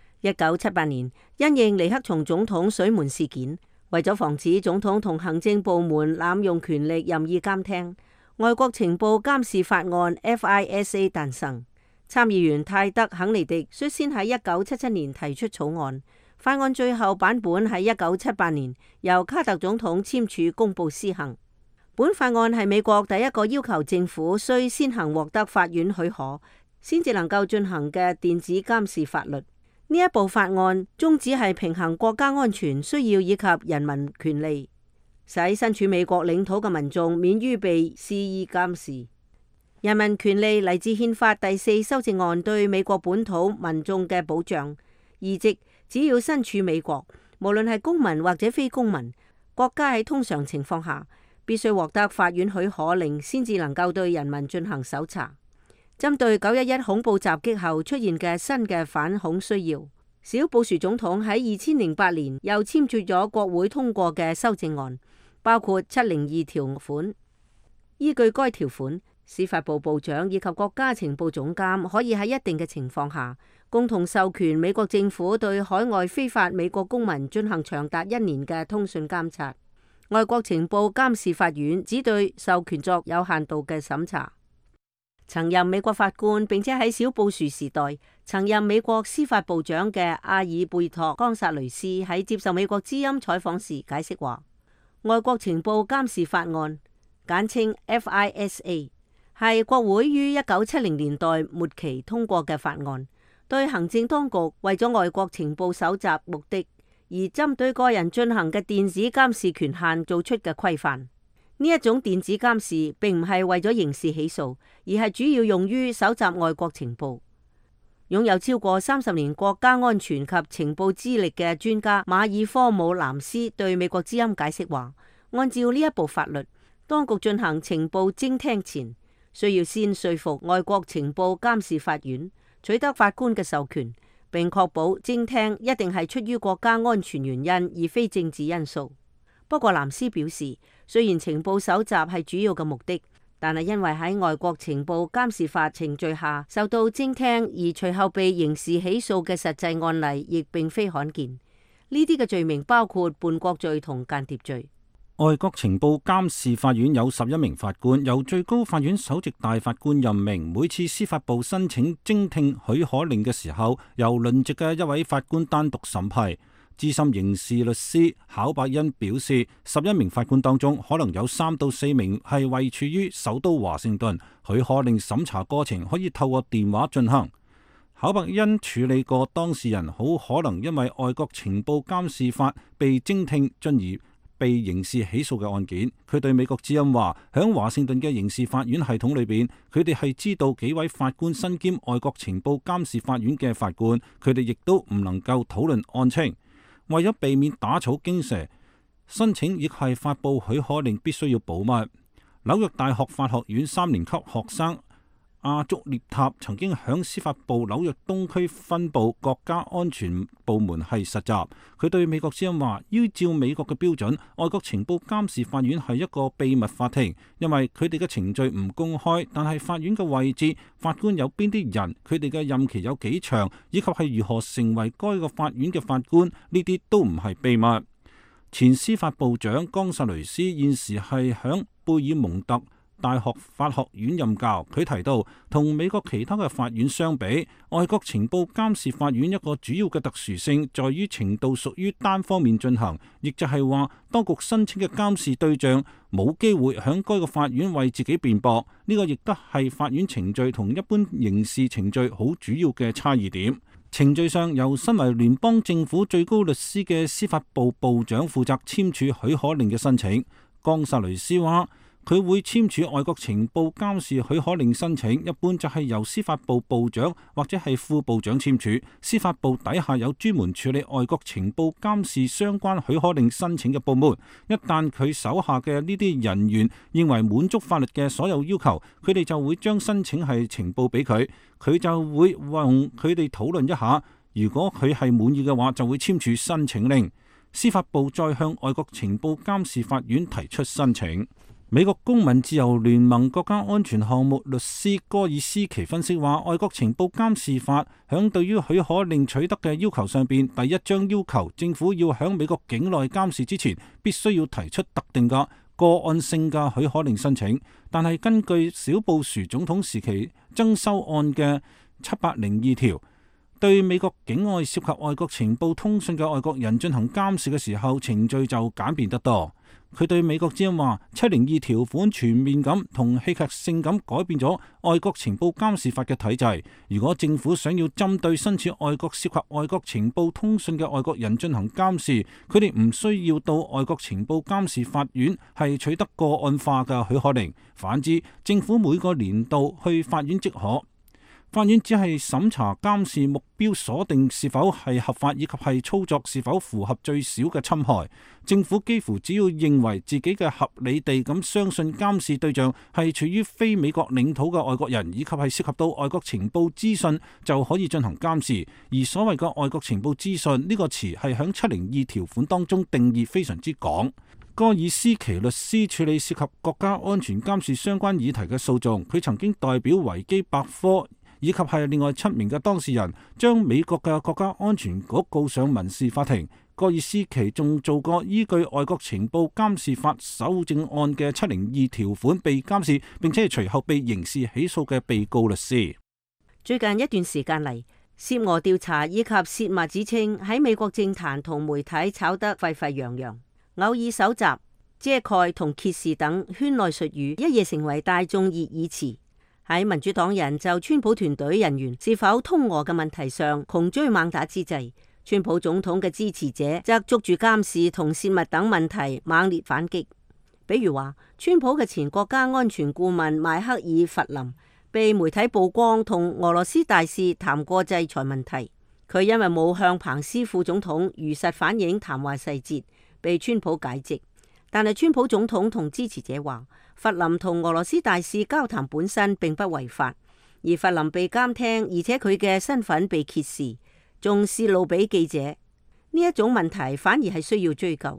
1978年，因應尼克松總統水門事件，為咗防止總統同行政部門濫用權力任意監聽，外國情報監視法案 FISA 誕生。參議員泰德肯尼迪率先喺1977年提出草案，法案最後版本喺1978年由卡特總統簽署公佈施行。本法案係美國第一個要求政府需先行獲得法院許可，先至能夠進行嘅電子監視法律。呢一部法案宗旨係平衡國家安全需要以及人民權利，使身處美國領土嘅民眾免於被肆意監視。人民權利嚟自憲法第4修正案對美國本土民眾嘅保障，意即只要身處美國，無論係公民或者非公民，國家喺通常情況下必須獲得法院許可令，先至能夠對人民進行搜查。針對911恐怖襲擊後出現嘅新嘅反恐需要，小布殊總統喺2008年又簽署咗國會通過嘅修正案，包括702條款。依據該條款，司法部部長以及國家情報總監可以喺一定嘅情況下，共同授權美國政府對海外非法美國公民進行長達1年嘅通訊監察。外國情報監視法院只對授權作有限度嘅審查。曾任美國法官並且喺小布殊時代曾任美國司法部長嘅阿爾貝托岡薩雷斯喺接受美國之音採訪時解釋話，外國情報監視法案簡稱 FISA 係國會於1970年代末期通過嘅法案，對行政當局為咗外國情報搜集目的而針對個人進行嘅電子監視權限做出嘅規範。呢一種電子監視並唔係為咗刑事起訴，而係主要用於搜集外國情報。擁有超過30年國家安全及情報資歷嘅專家馬爾科姆南斯對美國之音解釋話，按照呢一部法律，當局進行情報偵聽前，需要先說服外國情報監視法院取得法官嘅授權，並確保偵聽一定係出於國家安全原因，而非政治因素。不過南斯表示，雖然情報搜集係主要嘅目的， 但係因為喺外國情報監視法程序下受到偵聽而隨後被刑事起訴嘅實際案例，亦並非罕見。呢啲嘅罪名包括叛國罪同間諜罪。 外國情報監視法院有11名法官，由最高法院首席大法官任命。每次司法部申請偵聽許可令嘅時候，由輪值嘅一位法官單獨審批。資深刑事律師考伯恩表示，11名法官當中可能有3到4名係位處於首都華盛頓，許可令審查過程可以透過電話進行。考伯恩處理過當事人好可能因為外國情報監視法被偵聽進而被刑事起訴嘅案件。佢對美國之音話，響華盛頓嘅刑事法院系統裏邊，佢哋係知道幾位法官身兼外國情報監視法院嘅法官，佢哋亦都唔能夠討論案情。為咗避免打草驚蛇，申請亦係發布許可令必須要保密。紐約大學法學院3年級學生阿竹列塔曾經響司法部紐約東區分部國家安全部門係實習。佢對美國之音話，依照美國嘅標準，外國情報監視法院係一個秘密法庭，因為佢哋嘅程序唔公開，但係法院嘅位置、法官有邊啲人、佢哋嘅任期有幾長，以及係如何成為該個法院嘅法官，呢啲都唔係秘密。前司法部長岡薩雷斯現時係響貝爾蒙特大學法學院任教。佢提到，同美國其他嘅法院相比，外國情報監視法院一個主要嘅特殊性在於程度屬於單方面進行，亦就係話當局申請嘅監視對象冇機會響該個法院為自己辯駁。呢個亦都係法院程序同一般刑事程序好主要嘅差異點。程序上，由身為聯邦政府最高律師嘅司法部部長負責簽署許可令嘅申請。岡薩雷斯話，佢會簽署外國情報監視許可令申請，一般就係由司法部部長或者係副部長簽署。司法部底下有專門處理外國情報監視相關許可令申請嘅部門。一旦佢手下嘅呢啲人員認為滿足法律嘅所有要求，佢哋就會將申請係呈報俾佢，佢就會同佢哋討論一下。如果佢係滿意嘅話，就會簽署申請令。司法部再向外國情報監視法院提出申請。美國公民自由聯盟國家安全項目律師戈爾斯奇分析話，外國情報監視法響對於許可令取得嘅要求上邊，第一章要求政府要響美國境內監視之前，必須要提出特定嘅個案性嘅許可令申請。但係根據小布殊總統時期增修案嘅702條，對美國境外涉及外國情報通訊嘅外國人進行監視嘅時候，程序就簡便得多。佢對美國之音話，702條款全面咁同戲劇性咁改變咗外國情報監視法嘅體制。如果政府想要針對身處外國涉及外國情報通訊嘅外國人進行監視，佢哋唔需要到外國情報監視法院係取得個案化嘅許可令。反之，政府每個年度去法院即可。法院只係審查監視目標鎖定是否係合法，以及係操作是否符合最少嘅侵害。政府幾乎只要認為自己嘅合理地咁相信監視對象係處於非美國領土嘅外國人，以及係涉及到外國情報資訊，就可以進行監視。而所謂嘅外國情報資訊呢個詞係響702條款當中定義非常之廣。戈爾斯奇律師處理涉及國家安全監視相關議題嘅訴訟，佢曾經代表維基百科以及係另外7名嘅當事人，將美國嘅國家安全局告上民事法庭。戈爾斯奇仲做過依據外國情報監視法修正案嘅702條款被監視，並且係隨後被刑事起訴嘅被告律師。 最近一段時間嚟，涉俄調查以及洩密指稱喺美國政壇同媒體炒得沸沸揚揚，偶爾搜集、遮蓋同揭示等圈內術語一夜成為大眾熱議詞。喺民主黨人就川普團隊人員是否通俄嘅問題上窮追猛打之際，川普總統嘅支持者則捉住監視同洩密等問題猛烈反擊。比如話，川普嘅前國家安全顧問邁克爾弗林被媒體曝光同俄羅斯大使談過制裁問題，佢因為冇向彭斯副總統如實反映談話細節，被川普解職。但係川普總統同支持者話，弗林同俄羅斯大使交談本身並不違法，而弗林被監聽，而且佢嘅身份被揭示，仲泄露俾記者，呢一種問題反而係需要追究。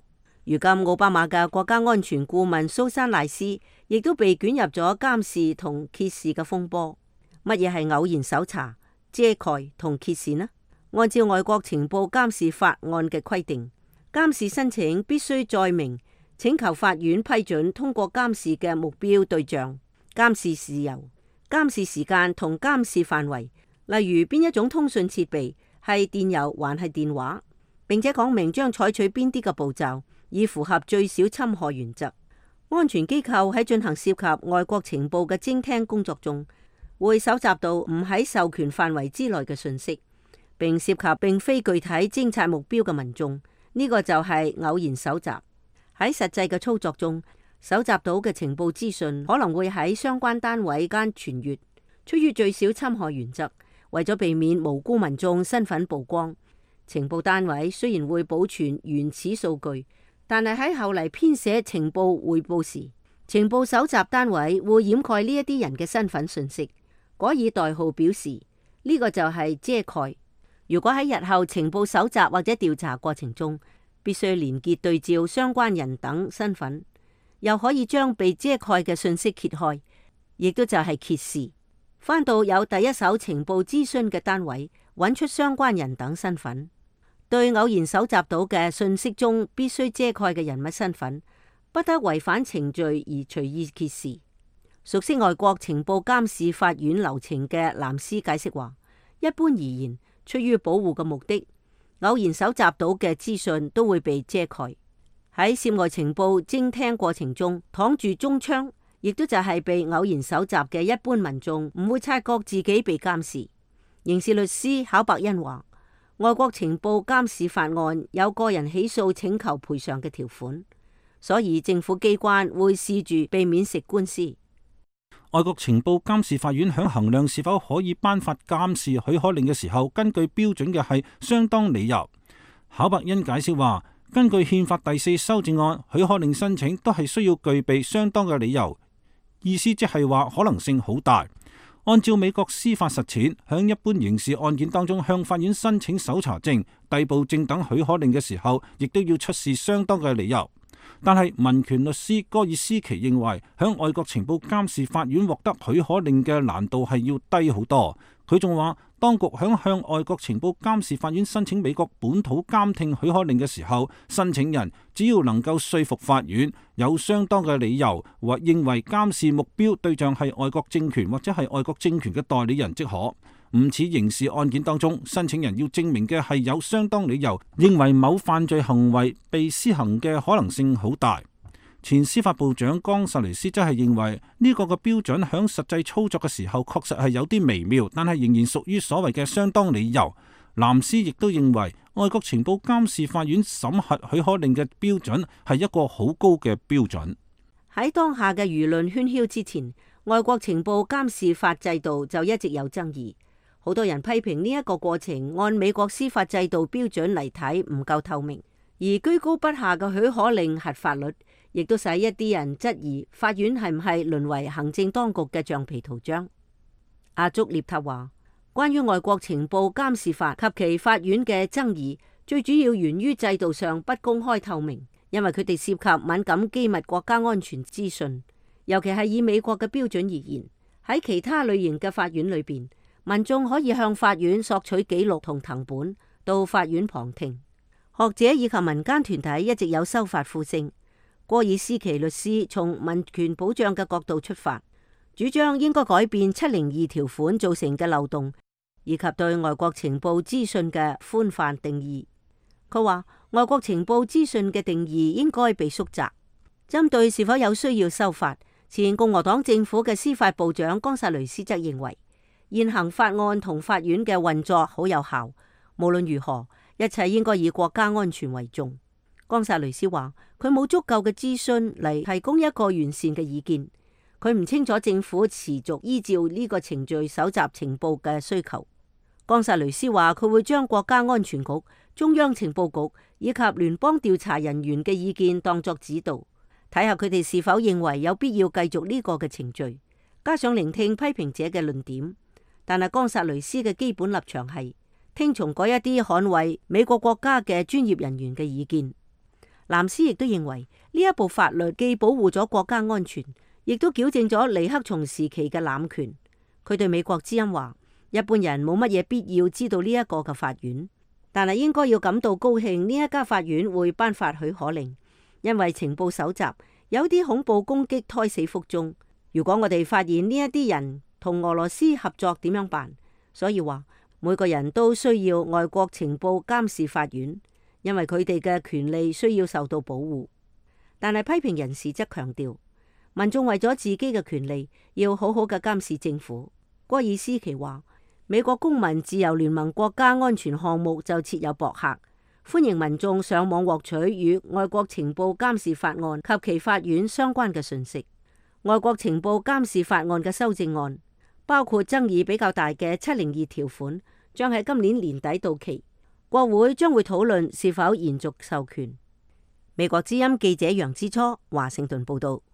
如今奧巴馬嘅國家安全顧問蘇珊賴斯亦都被捲入咗監視同揭示嘅風波。乜嘢係偶然搜查、遮蓋同揭示呢？按照外國情報監視法案嘅規定，監視申請必須載明請求法院批准通過監視嘅目標對象、監視事由、監視時間同監視範圍，例如邊一種通訊設備，係電郵還係電話，並且講明將採取邊啲嘅步驟，以符合最小侵害原則。安全機構喺進行涉及外國情報嘅偵聽工作中，會搜集到唔喺授權範圍之內嘅信息，並涉及並非具體偵察目標嘅民眾。呢個就係偶然搜集。喺實際嘅操作中，搜集到嘅情報資訊可能會喺相關單位間傳閱。出於最小侵害原則，為咗避免無辜民眾身份曝光，情報單位雖然會保存原始數據，但係喺後嚟編寫情報匯報時，情報搜集單位會掩蓋呢一啲人嘅身份信息，改以代號表示。呢個就係遮蓋。如果喺日後情報搜集或者調查過程中，必須連結對照相關人等身份，又可以將被遮蓋嘅信息揭開，亦都就係揭示。翻到有第一手情報諮詢嘅單位，揾出相關人等身份。對偶然搜集到嘅信息中必須遮蓋嘅人物身份，不得違反程序而隨意揭示。熟悉外國情報監視法院流程嘅藍斯解釋話，一般而言，出於保護嘅目的，偶然搜集到嘅資訊都會被遮蓋。喺涉外情報偵聽過程中，躺住中槍，亦都就係被偶然搜集嘅一般民眾唔會察覺自己被監視。刑事律師考伯恩話，外國情報監視法案有個人起訴請求賠償嘅條款，所以政府機關會試住避免食官司。 外國情報監視法院響衡量是否可以頒發監視許可令嘅時候，根據標準嘅係相當理由。考伯恩解釋話，根據憲法第4修正案，許可令申請都係需要具備相當嘅理由，意思即係話可能性好大。按照美國司法實踐，響一般刑事案件當中向法院申請搜查證、逮捕證等許可令嘅時候，亦都要出示相當嘅理由。但係民權律師戈爾斯奇認為，響外國情報監視法院獲得許可令嘅難度係要低好多。佢仲話，當局響向外國情報監視法院申請美國本土監聽許可令嘅時候，申請人只要能夠說服法院有相當嘅理由，或認為監視目標對象係外國政權或者係外國政權嘅代理人即可。唔似刑事案件當中，申請人要證明嘅係有相當理由，認為某犯罪行為被施行嘅可能性好大。前司法部長岡薩雷斯則係認為呢個嘅標準響實際操作嘅時候確實係有啲微妙，但係仍然屬於所謂嘅相當理由。藍斯亦都認為外國情報監視法院審核許可令嘅標準係一個好高嘅標準。 喺當下嘅輿論喧囂之前，外國情報監視法制度就一直有爭議。好多人批評呢一個過程按美國司法制度標準嚟睇唔夠透明，而居高不下嘅許可令核發率，亦都使一啲人質疑法院係唔係淪為行政當局嘅橡皮圖章。阿竹列塔話，關於外國情報監視法及其法院嘅爭議，最主要源於制度上不公開透明，因為佢哋涉及敏感機密國家安全資訊，尤其係以美國嘅標準而言，喺其他類型嘅法院裏邊，民眾可以向法院索取記錄同謄本，到法院旁聽。學者以及民間團體一直有修法呼聲。戈爾斯奇律師從民權保障嘅角度出發，主張應該改變702條款造成嘅漏洞，以及對外國情報資訊嘅寬泛定義。佢話，外國情報資訊嘅定義應該被縮窄。針對是否有需要修法，前共和黨政府嘅司法部長岡薩雷斯則認為，現行法案同法院嘅運作好有效，無論如何，一切應該以國家安全為重。岡薩雷斯話，佢冇足夠嘅諮詢嚟提供一個完善嘅意見，佢唔清楚政府持續依照呢個程序搜集情報嘅需求。岡薩雷斯話，佢會將國家安全局、中央情報局以及聯邦調查人員嘅意見當作指導，睇下佢哋是否認為有必要繼續呢個嘅程序，加上聆聽批評者嘅論點。但係岡薩雷斯嘅基本立場係聽從嗰一啲捍衛美國國家嘅專業人員嘅意見。 藍斯亦都認為呢一部法律既保護咗國家安全，亦都矯正咗尼克松時期嘅濫權。佢對美國之音話：一般人冇乜嘢必要知道呢一個嘅法院，但係應該要感到高興呢一家法院會頒發許可令，因為情報搜集有啲恐怖攻擊胎死腹中。如果我哋發現呢一啲人同俄羅斯合作，點樣辦？所以話每個人都需要外國情報監視法院，因為佢哋嘅權利需要受到保護。但係批評人士則強調，民眾為咗自己嘅權利要好好嘅監視政府。戈爾斯奇話，美國公民自由聯盟國家安全項目就設有博客，歡迎民眾上網獲取與外國情報監視法案及其法院相關嘅訊息。外國情報監視法案嘅修正案包括爭議比較大嘅702條款，將喺今年年底到期，國會將會討論是否延續授權。美國之音記者楊之初華盛頓報道。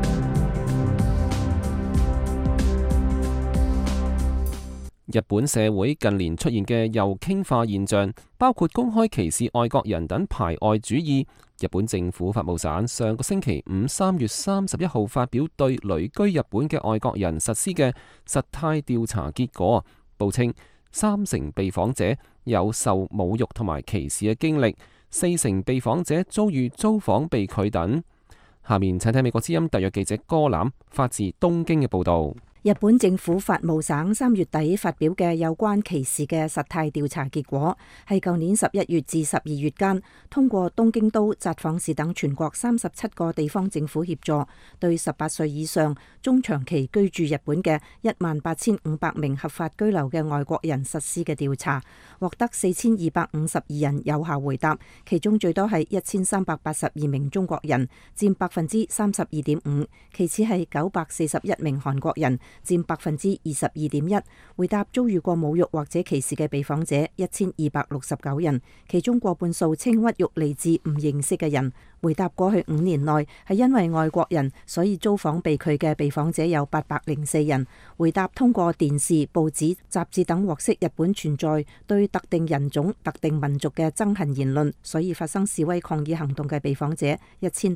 日本社會近年出現嘅右傾化現象，包括公開歧視外國人等排外主義。日本政府法務省上個星期五3月31號發表對旅居日本嘅外國人實施嘅實態調查結果，報稱3成被訪者有受侮辱同埋歧視嘅經歷，4成被訪者遭遇租房被拒等。下面請睇美國之音特約記者柯攬發自東京嘅報導。 日本政府法務省3月底發表嘅有關歧視嘅實態調查結果，係舊年11月至12月間，通過東京都、札幌市等全國37個地方政府協助，對18歲以上中長期居住日本嘅18500名合法居留嘅外國人實施嘅調查，獲得4252人有效回答，其中最多係1382名中國人，佔32.5%，其次係941名韓國人，佔22.1%，回答遭遇過侮辱或者歧視嘅被訪者1269人，其中過半數稱屈辱嚟自唔認識嘅人。回答過去5年內係因為外國人所以租房被拒嘅被訪者有804人。回答通過電視、報紙、雜誌等獲悉日本存在對特定人種、特定民族嘅憎恨言論，所以發生示威抗議行動嘅被訪者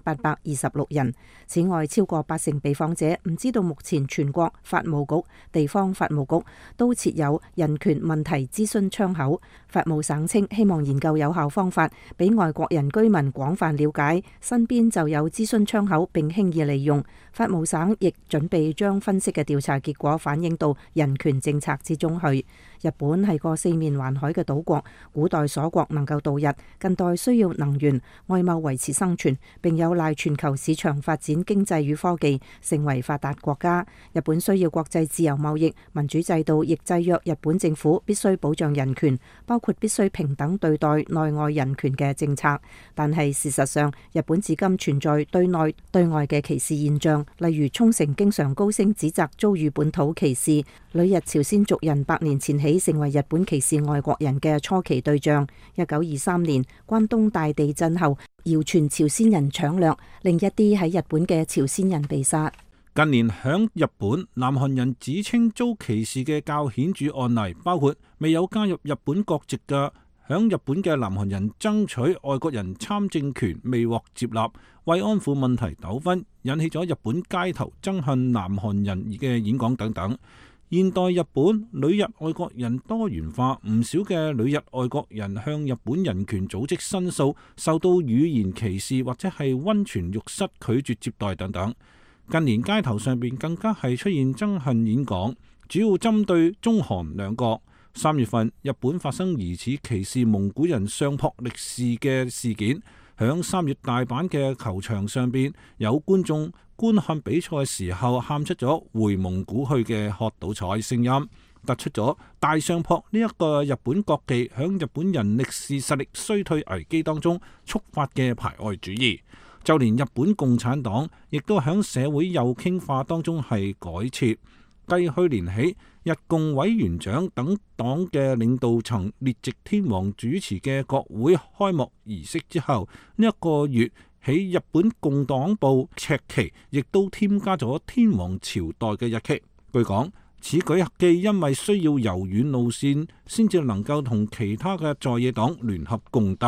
1826人。此外，超過8成被訪者唔知道目前全國法務局、地方法務局都設有人權問題諮詢窗口。法務省稱希望研究有效方法，俾外國人居民廣泛了解身邊就有諮詢窗口並輕易利用。法務省亦準備將分析嘅調查結果反映到人權政策之中去。日本係個四面環海嘅島國，古代鎖國能夠度日，近代需要能源、外貿維持生存，並有賴全球市場發展經濟與科技，成為發達國家。日本需要國際自由貿易，民主制度亦制約日本政府必須保障人權，包括必須平等對待內外人權嘅政策。但係事實上，日本至今存在對內對外嘅歧視現象，例如沖繩經常高聲指責遭遇本土歧視，旅日朝鮮族人百年前起成為日本歧視外國人嘅初期對象。1923年關東大地震後，謠傳朝鮮人搶掠，令一啲喺日本嘅朝鮮人被殺。 近年響日本，南韓人指稱遭歧視嘅較顯著案例，包括未有加入日本國籍嘅響日本嘅南韓人爭取外國人參政權未獲接納，慰安婦問題糾紛引起咗日本街頭憎恨南韓人嘅演講等等。現代日本旅日外國人多元化，唔少嘅旅日外國人向日本人權組織申訴，受到語言歧視或者係溫泉浴室拒絕接待等等。近年街頭上邊更加係出現憎恨演講，主要針對中韓兩國。3月份，日本發生疑似歧視蒙古人相撲力士嘅事件。響3月大阪嘅球場上邊，有觀眾觀看比賽嘅時候喊出咗回蒙古去嘅喝倒彩聲音，突出咗大相撲呢一個日本國技響日本人歷史實力衰退危機當中觸發嘅排外主義。就連日本共產黨亦都響社會右傾化當中係改設。繼去年起，日共委員長等黨嘅領導層列席天皇主持嘅國會開幕儀式之後，呢一個月起，日本共黨報赤旗亦都添加咗天皇朝代嘅日期。據講，此舉既因為需要柔軟路線，先至能夠同其他嘅在野黨聯合共鬥，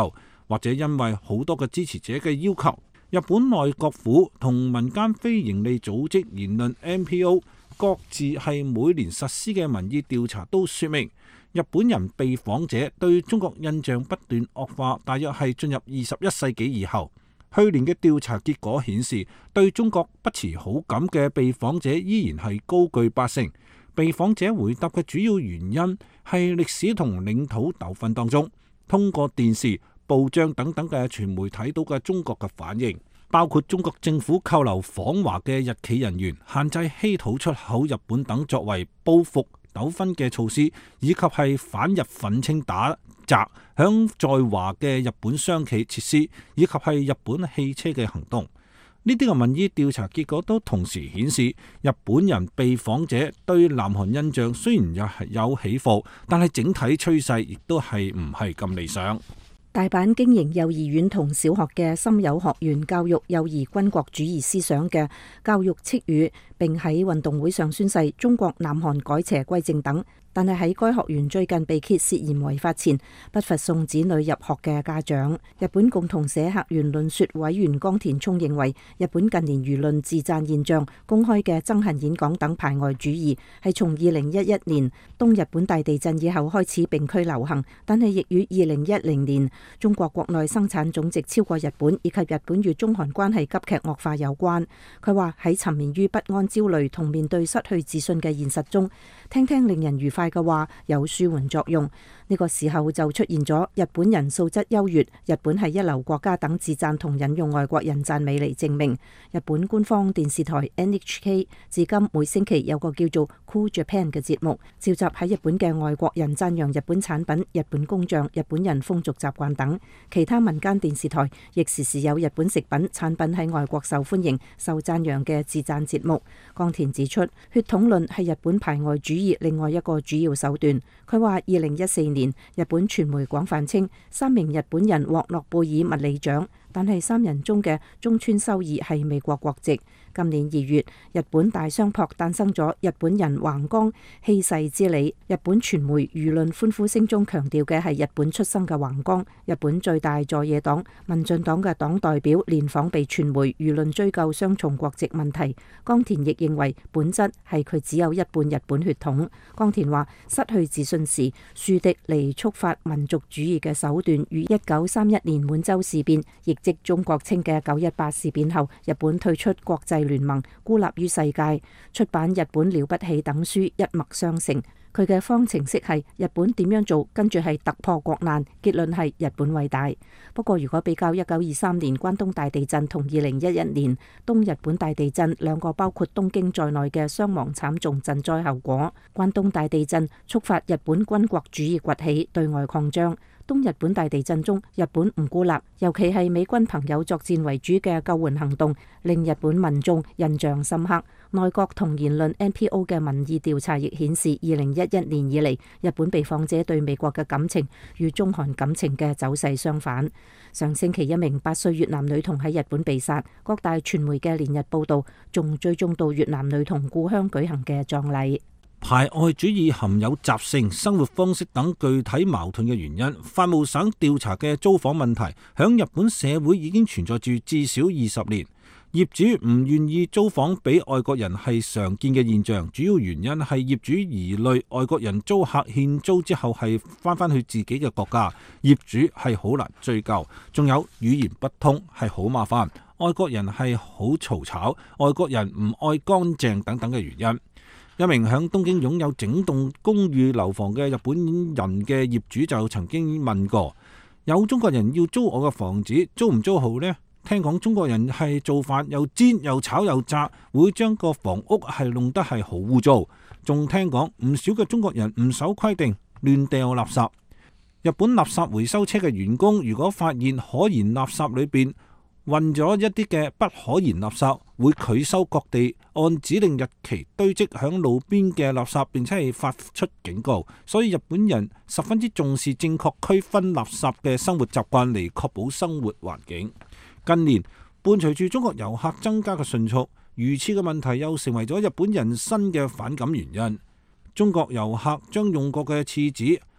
或者因為好多嘅支持者嘅要求。日本內閣府同民間非營利組織言論 NPO 各自係每年實施嘅民意調查都說明，日本人被訪者對中國印象不斷惡化，大約係進入21世紀以後。去年嘅調查結果顯示，對中國不持好感嘅被訪者依然係高居80%。被訪者回答嘅主要原因係歷史同領土糾紛當中，通過電視、報章等等嘅傳媒睇到嘅中國嘅反應，包括中國政府扣留訪華嘅日企人員、限制稀土出口日本等作為報復糾紛嘅措施，以及係反日憤青打砸響在華嘅日本商企設施，以及係日本汽車嘅行動。呢啲嘅民意調查結果都同時顯示，日本人被訪者對南韓印象雖然有起伏，但係整體趨勢亦都係唔係咁理想。 大阪經營幼兒園同小學嘅森友學園教育幼兒軍國主義思想嘅教育敕語，並喺運動會上宣誓中國南韓改邪歸正等。但係喺該學園最近被揭涉嫌違法前，不乏送子女入學嘅家長。日本共同社客員論說委員岡田聰認為，日本近年輿論自讚現象、公開嘅憎恨演講等排外主義係從2011年東日本大地震以後開始並區流行，但係亦與2010年中國國內生產總值超過日本以及日本與中韓關係急劇惡化有關。佢話喺沉眠於不安、焦慮同面對失去自信嘅現實中，聽聽令人愉快嘅話有舒緩作用。呢個時候就出現咗日本人素質優越、日本係一流國家等自讚同引用外國人讚美嚟證明。日本官方電視台 NHK 至今每星期有個叫做 Cool Japan 嘅節目，召集喺日本嘅外國人讚揚日本產品、日本工匠、日本人風俗習慣等。其他民間電視台亦時時有日本食品產品喺外國受歡迎、受讚揚嘅自讚節目。岡田指出，血統論係日本排外主義另外一個主要手段。佢話2014年日本傳媒廣泛稱3名日本人獲諾貝爾物理獎，但係3人中嘅中村修二係美國國籍。今年2月，日本大相撲誕生咗日本人橫綱棄世之理。日本傳媒輿論歡呼聲中強調嘅係日本出生嘅橫綱。日本最大在野黨民進黨嘅黨代表連訪被傳媒輿論追究雙重國籍問題。岡田亦認為本質係佢只有一半日本血統。岡田話失去自信時樹敵嚟觸發民族主義嘅手段，與1931年滿洲事變，亦即中國稱嘅918事變後，日本退出國際聯盟，孤立於世界，出版《日本了不起》等書一脈相承。佢嘅方程式係日本點樣做，跟住係突破國難，結論係日本偉大。不過如果比較1923年關東大地震同2011年東日本大地震兩個包括東京在內嘅傷亡慘重震災後果，關東大地震觸發日本軍國主義崛起，對外擴張。東日本大地震中，日本唔孤立，尤其係美軍朋友作戰為主嘅救援行動，令日本民眾印象深刻。內閣同言論 NPO 嘅民意調查亦顯示，2011年以嚟，日本被訪者對美國嘅感情與中韓感情嘅走勢相反。上星期一名8歲越南女童喺日本被殺，各大傳媒嘅連日報導，仲追蹤到越南女童故鄉舉行嘅葬禮。 排外主義含有習性、生活方式等具體矛盾嘅原因。法務省調查嘅租房問題，響日本社會已經存在住至少20年。業主唔願意租房俾外國人係常見嘅現象，主要原因係業主疑慮外國人租客欠租之後係翻去自己嘅國家，業主係好難追究。仲有語言不通係好麻煩，外國人係好嘈吵，外國人唔愛乾淨等等嘅原因。一名響東京擁有整棟公寓樓房嘅日本人嘅業主就曾經問過，有中國人要租我嘅房子，租唔租好呢？聽講中國人係做飯又煎又炒又炸，會將個房屋係弄得係好污糟。仲聽講唔少嘅中國人唔守規定，亂掉垃圾。日本垃圾回收車嘅員工如果發現可燃垃圾裏邊混咗一啲嘅不可燃垃圾，會拒收各地按指定日期堆積響路邊嘅垃圾，並且係發出警告。所以日本人十分之重視正確區分垃圾嘅生活習慣，嚟確保生活環境。近年伴隨住中國遊客增加嘅迅速，如廁嘅問題又成為咗日本人新嘅反感原因。中國遊客將用過嘅廁紙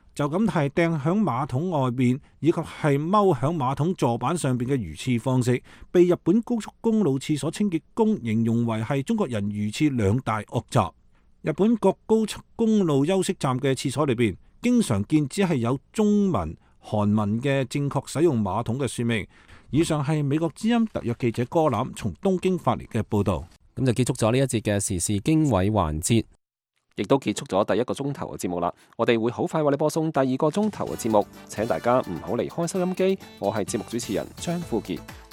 就咁係掟響馬桶外邊，以及係踎響馬桶座板上邊嘅如廁方式，被日本高速公路廁所清潔工形容為係中國人如廁兩大惡習。日本各高速公路休息站嘅廁所裏邊，經常見只係有中文、韓文嘅正確使用馬桶嘅說明。以上係美國之音特約記者柯欖從東京發嚟嘅報道。 咁就結束咗呢一節嘅時事經緯環節，亦都結束咗第一個鐘頭嘅節目啦。我哋會好快為你播送第二個鐘頭嘅節目，請大家唔好離開收音機。我係節目主持人張富傑。